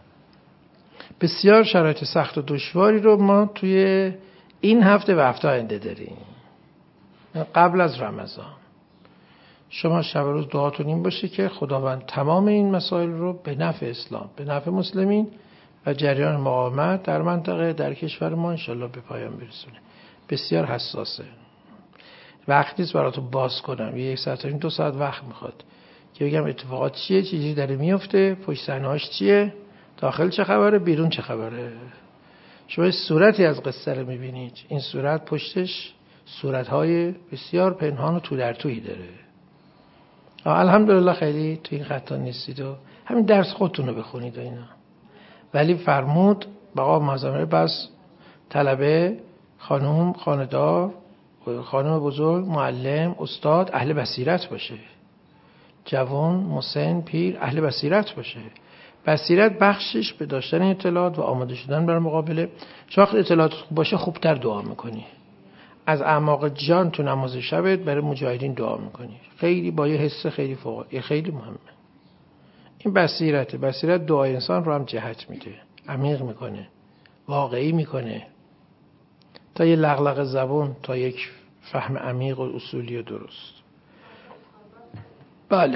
Speaker 1: بسیار شرایط سخت و دشواری رو ما توی این هفته و هفته آینده داریم. قبل از رمضان شما شب روز دعاتون این باشه که خداوند تمام این مسائل رو به نفع اسلام، به نفع مسلمین و جریان مقاومت در منطقه، در کشور ما انشالله به پایان برسونه. بسیار حساسه. وقت نیست براتون باز کنم، یک ساعت تا 2 ساعت وقت میخواد که بگم اتفاقات چیه، چیزی داره میفته، پشت صحنه‌هاش چیه، داخل چه خبره، بیرون چه خبره. شما صورتی از قصه رو میبینید، این صورت پشتش صورت‌های بسیار پنهان و تو در تویی داره. الحمدلله خیلی تو این خطا نیستید و همین درس خودتون رو بخونید و اینا. ولی فرمود بقا معظمه بس طلبه، خانم، خاندار، خانم بزرگ، معلم، استاد اهل بصیرت باشه، جوان، مسن، پیر اهل بصیرت باشه. بصیرت بخشش به داشتن اطلاعات و آماده شدن برای مقابله. چون وقت اطلاعات خوب باشه خوبتر دعا میکنی. از اعماق جان تو نماز شبت برای مجاهدین دعا میکنی. خیلی با یه حس خیلی فوق، خیلی مهمه. این بصیرت دعای انسان رو هم جهت میده، عمیق میکنه، واقعی میکنه، تا یه لغلق زبون تا یک فهم عمیق و اصولی و درست. بله.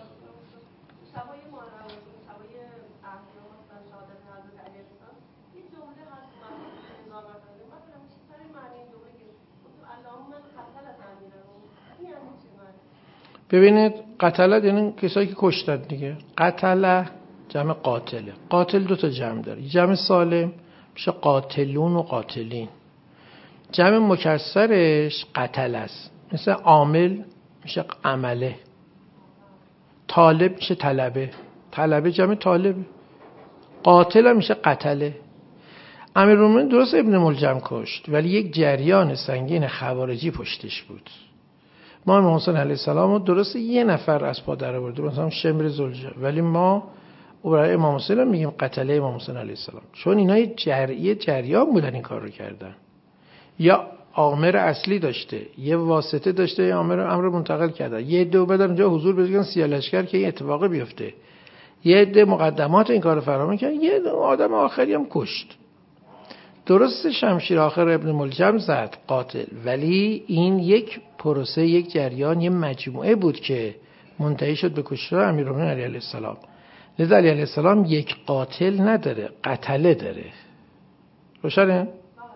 Speaker 1: ببینید قتلت یعنی کسایی که کشتن دیگه. قتل جمع قاتله. قاتل 2 تا جمع داره. جمع سالم میشه قاتلون و قاتلین. جمع مکسرش قتل است. مثل عامل میشه عمله، طالب میشه طلبه، طلبه جمع طالبه، قاتل هم میشه قتله. امیرالمومنین درست ابن ملجم کشت ولی یک جریان سنگین خوارجی پشتش بود. ما امام حسین علیه السلام درست یه نفر از پا در آورد، مثلا شمر زلجه، ولی ما برای امام حسین هم میگیم قتله امام حسین علیه السلام، چون اینا یه جریان بودن این کار رو کردن. یا آمر اصلی داشته، یه واسطه داشته، یه امر منتقل کرده، یه عده بدن اونجا حضور بزنن سیاه‌لشکر که این اتفاق بیفته، یه عده مقدمات این کارو فراهم کردن، یه آدم آخری هم کشت. درست شمشیر آخر ابن ملجم زد قاتل، ولی این یک پروسه، یک جریان، یک مجموعه بود که منتهی شد به کشتار امیرالمومنین علیه السلام. لذا علیه السلام یک قاتل نداره، قتله داره. روشنه؟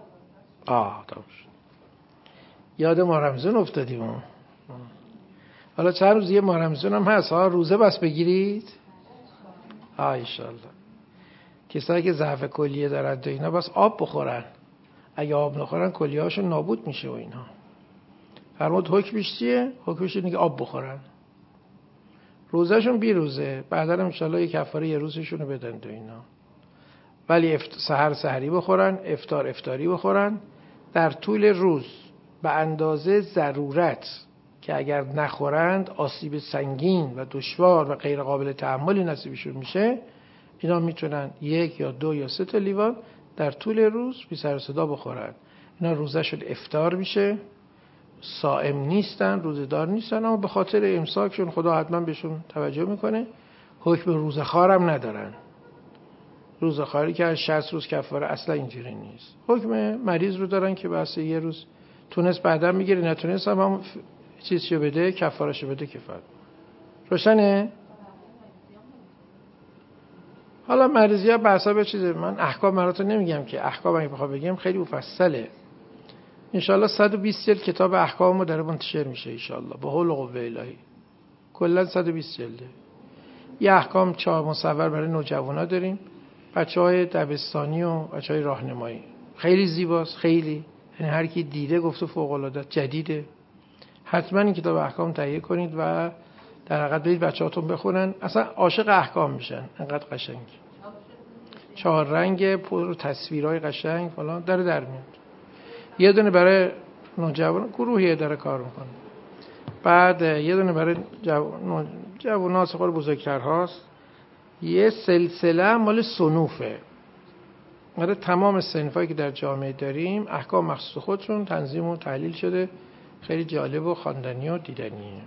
Speaker 1: یاد ماه رمضان افتادیم. حالا چند روز یه ماه رمضان هم هست، روزه بس بگیرید ایشالله. کسایی که ضعف کلیه دارن و اینا بس آب بخورن، اگه آب نخورن کلیه هاشون نابود میشه و اینا. فرمود حکمش چیه؟ حکمش اینه که آب بخورن. روزهشون بی روزه، بعدا هم انشالله یک کفاره یه روزشون رو بدن و اینا. ولی سحر سحری بخورن، افطار افطاری بخورن در طول روز به اندازه ضرورت، که اگر نخورند آسیب سنگین و دشوار و غیر قابل تحملی نصیبشون میشه. اینا میتونن 1 یا 2 یا 3 تا لیوان در طول روز بی سر صدا بخورن. اینا روزهشون افطار میشه، صائم نیستن، روزدار نیستن، اما به خاطر امساکشون خدا حتما بهشون توجه میکنه. حکم روزخوار هم ندارن. روزخواری که از 60 روز کفاره اصلا اینجوری نیست. حکم مریض رو دارن که بس یه روز تونست بعدا میگیره، نتونست هم چیزشو بده، کفارهشو بده کفایت. روشنه؟ حالا مریضی ها بحثا به چیزه، من احکام مراتب نمیگم که، احکام اگه بخوام بگم خیلی مفصله. انشالله 120 جلد کتاب احکامو داره منتشر میشه انشالله با حول و قوه الهی. کلا 120 جلده. یه احکام 4 مصور برای نوجوانا داریم، بچهای دبستانی و بچهای راهنمایی. خیلی زیباست، خیلی، یعنی هر کی دیده گفته فوق العاده جدیده. حتما این کتاب احکام تهیه کنید و در حقیقت بدید بچه‌هاتون بخونن، اصلا عاشق احکام میشن، انقدر قشنگ. 4 رنگ پر تصویرهای قشنگ فلان در میاد. یه دونه برای نوجوان، گروهی داره کار میکنه. بعد یه دونه برای جوان‌ها سخور بزرگتر هاست. یه سلسله مال صنوفه، برای تمام صنفایی که در جامعه داریم، احکام مخصوص خودشون تنظیم و تحلیل شده. خیلی جالب و خواندنی و دیدنیه.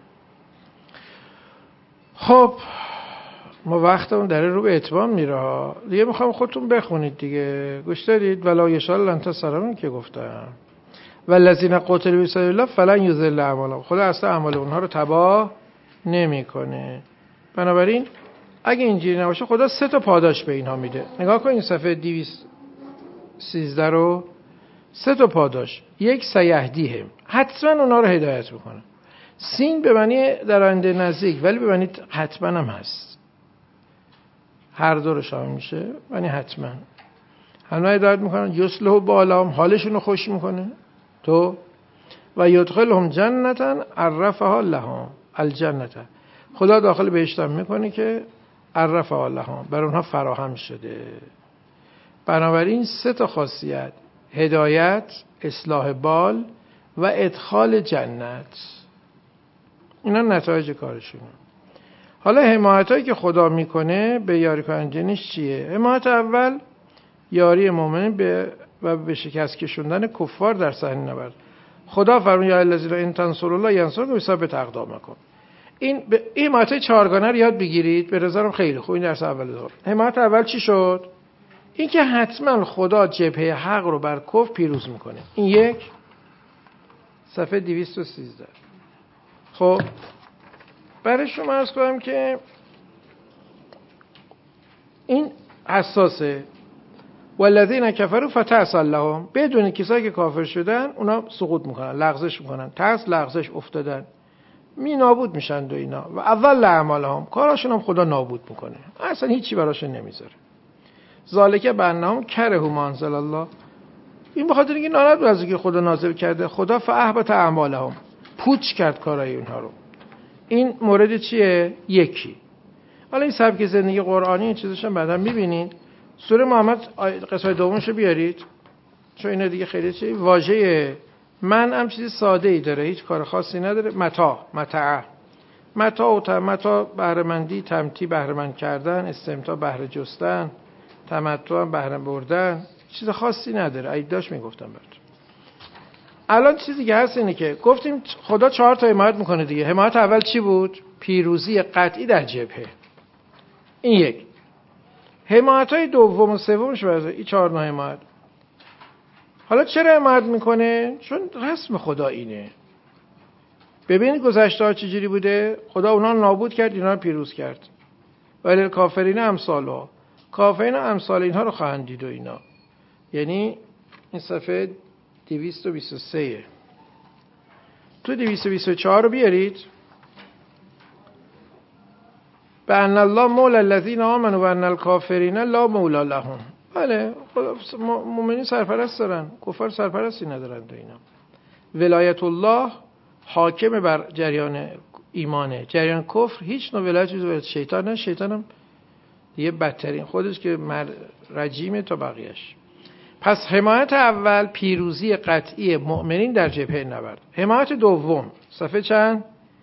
Speaker 1: خب ما وقتمون داره رو به اتمام میره ها. دیگه میخوام خودتون بخونید دیگه. گوش دارید؟ ولا یشاء الله انتصارمون که گفتم والذین قتلوا فی سبیل الله فلن یضل اعمالهم. خدا اصلا اعمال اونها رو تباه نمیکنه. بنابراین اگه اینجوری نباشه خدا 3 تا پاداش به اینها میده. نگاه کنید صفحه 213 رو، 3 تا پاداش. یک سیهدیهم، حتما اونها رو هدایت میکنه. سین به معنی در آینده نزدیک، ولی به معنی حتما هم هست، هر دو رو شامل میشه. یعنی حتما همه هدایت میکنن. یصلح بالهم، حالشون رو خوش میکنه تو. و یدخلهم جنتا عرفها لهم الجنه، خدا داخل بهشت میکنه که عرفها لهم، بر اونها فراهم شده. بنابراین 3 تا خاصیت: هدایت، اصلاح بال و ادخال جنت، اینا نتایج کارشونه. حالا حمایتایی که خدا میکنه به یاری کنندنش چیه؟ حمایت اول یاری مؤمن به شکست کشوندن کفار در صحنه نبرد. خدا فرمود یا الذین ان تنصروا الله ینصرکم و یثبت اقدامکم. این حمایت 4 گانه رو یاد بگیرید، به نظرم خیلی خوب. این درس اول دار. حمایت اول چی شد؟ این که حتما خدا جبهه حق رو بر کفر پیروز میکنه. این یک، صفحه 213. خب برای شما عرض کنم که این حساسه. والذین کفروا فتعسل لهم، بدون کسایی که کافر شدن اونا سقوط میکنن، لغزش میکنن، لغزش افتادن، نابود میشن و اینا. و اول اعمالهم، کاراشون هم خدا نابود میکنه، اصلا هیچی براشون نمیذاره. ذالک بانهم کرهوا ما انزل الله، این بخاطر اینکه ناراحت از اینکه خدا نازل کرده. خدا فاحبط اعمالهم، پوچ کرد کارای اونها رو. این مورد چیه؟ یکی. حالا این سبک زندگی قرآنی این چیزش هم بعدا می‌بینید. سوره محمد قصه دومشو بیارید، چون اینا دیگه خیلی چی واژه من هم چیز ساده ای داره، هیچ کار خاصی نداره. متاع بهره مندی، تمتیع بهره مند کردن، استمتاع بهره جستن، تمتع بهره بردن، چیز خاصی نداره. ایداش میگفتم برات. الان چیزی که هست اینه که گفتیم خدا 4 تا حمایت میکنه دیگه. حمایت اول چی بود؟ پیروزی قطعی در جبهه. این یک. حمایت‌های دوم و سومش برای این 4 نوع حمایت. حالا چرا حمایت میکنه؟ چون رسم خدا اینه. ببینید گذشته ها چجوری بوده؟ خدا اونا نابود کرد، اینا رو پیروز کرد. ولی کافرین امثالها، کافرین امثال اینها رو خواهند دید و اینا. یعنی این صفحه 223 تو 224 رو بیارید. بأن الله مولا الذین آمنوا و ان الکافرین لا مولا لهم. بله مؤمنین سرپرست دارن، کفار سرپرستی ندارن. اینا ولایت الله حاکم بر جریان ایمانه، جریان کفر هیچ نوع ولایتی به شیطان نه. شیطان هم دیگه بدترین خودش که رجیمه تا بقیهش. پس حمایت اول پیروزی قطعی مؤمنین در جبهه نبرد. حمایت دوم صفحه چند؟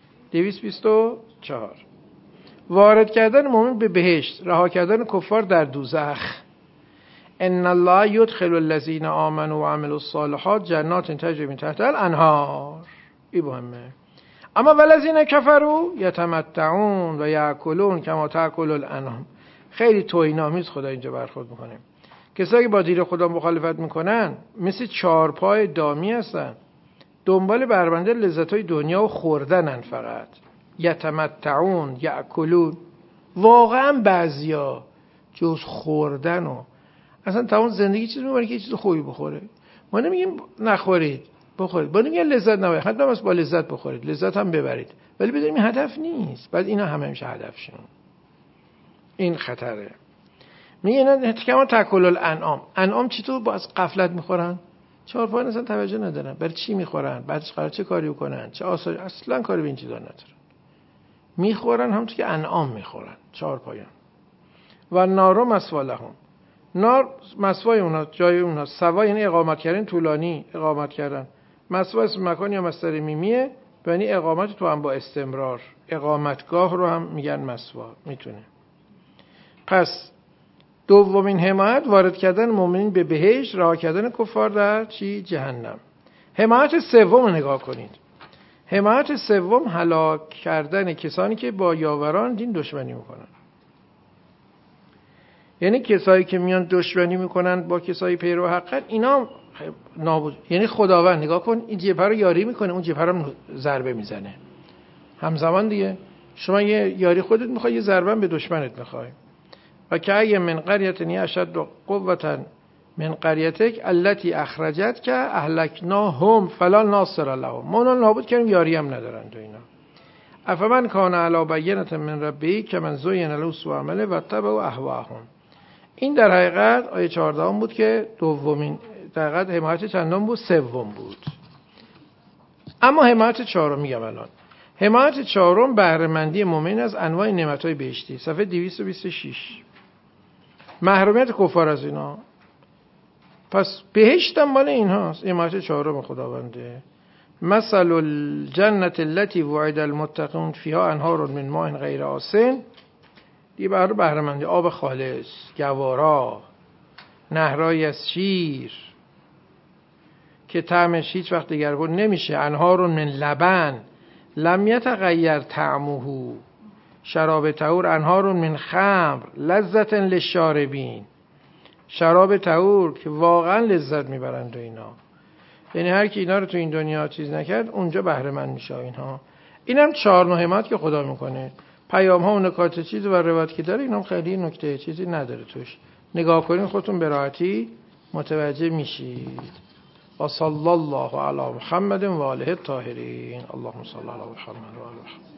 Speaker 1: 224 وارد کردن مؤمن به بهشت، رها کردن کفار در دوزخ. ان الله یدخل الذین آمنوا و عملوا الصالحات جنات تجری من تحتها الانهار. این مهمه. اما والذین کفروا یتمتعون و یاکلون کما تاکل الانعام. خیلی توهین‌آمیز خدا اینجا برخورد میکنه. کسایی که با دین خدا مخالفت میکنن مثل 4 پای دامی هستن، دنبال بربنده لذت‌های دنیا و خوردنن فقط. یتمتعون یاکلون. واقعا بعضیا جز خوردن و اصلا تمام زندگی چیز می‌بره که چیز خوبی بخوره. ما نمیگیم نخورید، بخورید. ما نمیگیم لذت نبرید، حتما بس با لذت بخورید، لذت هم ببرید، ولی بدونیم هدف نیست. بعد اینا همه میشه هدفشون. این خطره. میگه اینا کما تاکل الانعام. انعام چطور باز غفلت میخورن؟ 4 پای اصلا توجه ندارن. برای چی میخورن؟ بعدش قرار چه کاری بکنن؟ چه آثاری؟ اصلا کاری به این چیزا ندارن. میخورن همونطور که انعام میخورن، 4 پایان. و نار مسوالهم. نار مسوای اونا، جای اونا. سوا یعنی اقامت کردن، طولانی اقامت کردن. مسوا اسم مکان یا مصدر میمیه، یعنی اقامت تو هم با استمرار. اقامتگاه رو هم میگن مسوا. میتونه. پس دومین حمایت وارد کردن مؤمنین به بهشت، رها کردن کفار در چی؟ جهنم. حمایت سوم نگاه کنید. حمایت سوم هلاک کردن کسانی که با یاوران دین دشمنی میکنن. یعنی کسایی که میان دشمنی میکنن با کسایی پیرو حقن، اینا نابود. یعنی خداوند نگاه کن این جبهه رو یاری میکنه، اون جبهه رو ضربه میزنه همزمان دیگه. شما یه یاری خودت میخوای، یه ضربه به دشمنت میخوای. و که ای من قریة اشد قوة من قریتک التي اخرجت که اهلکناهم فلا ناصر لهم. ما اونا نابود کردیم، یاری هم ندارن تو اینا. افمن کان علی بینة من ربه کمن زین له سوء عمله و اتبعوا اهواهم. این در حقیقت آیه 14 بود که دومین در حقیقت حمایت چندم بود؟ سوم بود. اما حمایت چهارم میگم الان. حمایت چهارم بهره مندی مؤمن از انواع نعمت‌های بهشتی، صفحه 226. محرومیت کفار از اینا. پس بهشت هم مال اینهاست. حمایت چهارم خداونده. مثل الجنة التي وعد المتقون فيها انهار من ماء غیر آسن. دیگه بهره مندی آب خالص، گوارا، نهرای از شیر که طعمش هیچ وقت دگرگون نمیشه. انهار من لبن لم یتغیر طعمه. شراب طهور. انهار من خمر لذت للشاربین. شراب طهور که واقعا لذت میبرند و اینا. یعنی هر کی اینا رو تو این دنیا چیز نکرد اونجا بهره مند میشه اینها. اینم 4 نوع حمایت که خدا میکنه. پیام ها و نکات چیز و روایت که داره اینم خیلی نکته چیزی نداره توش. نگاه کنین خودتون به راحتی متوجه میشید. و صلی الله علی محمد و آله الطاهرین. اللهم صل علی محمد و آله محمد.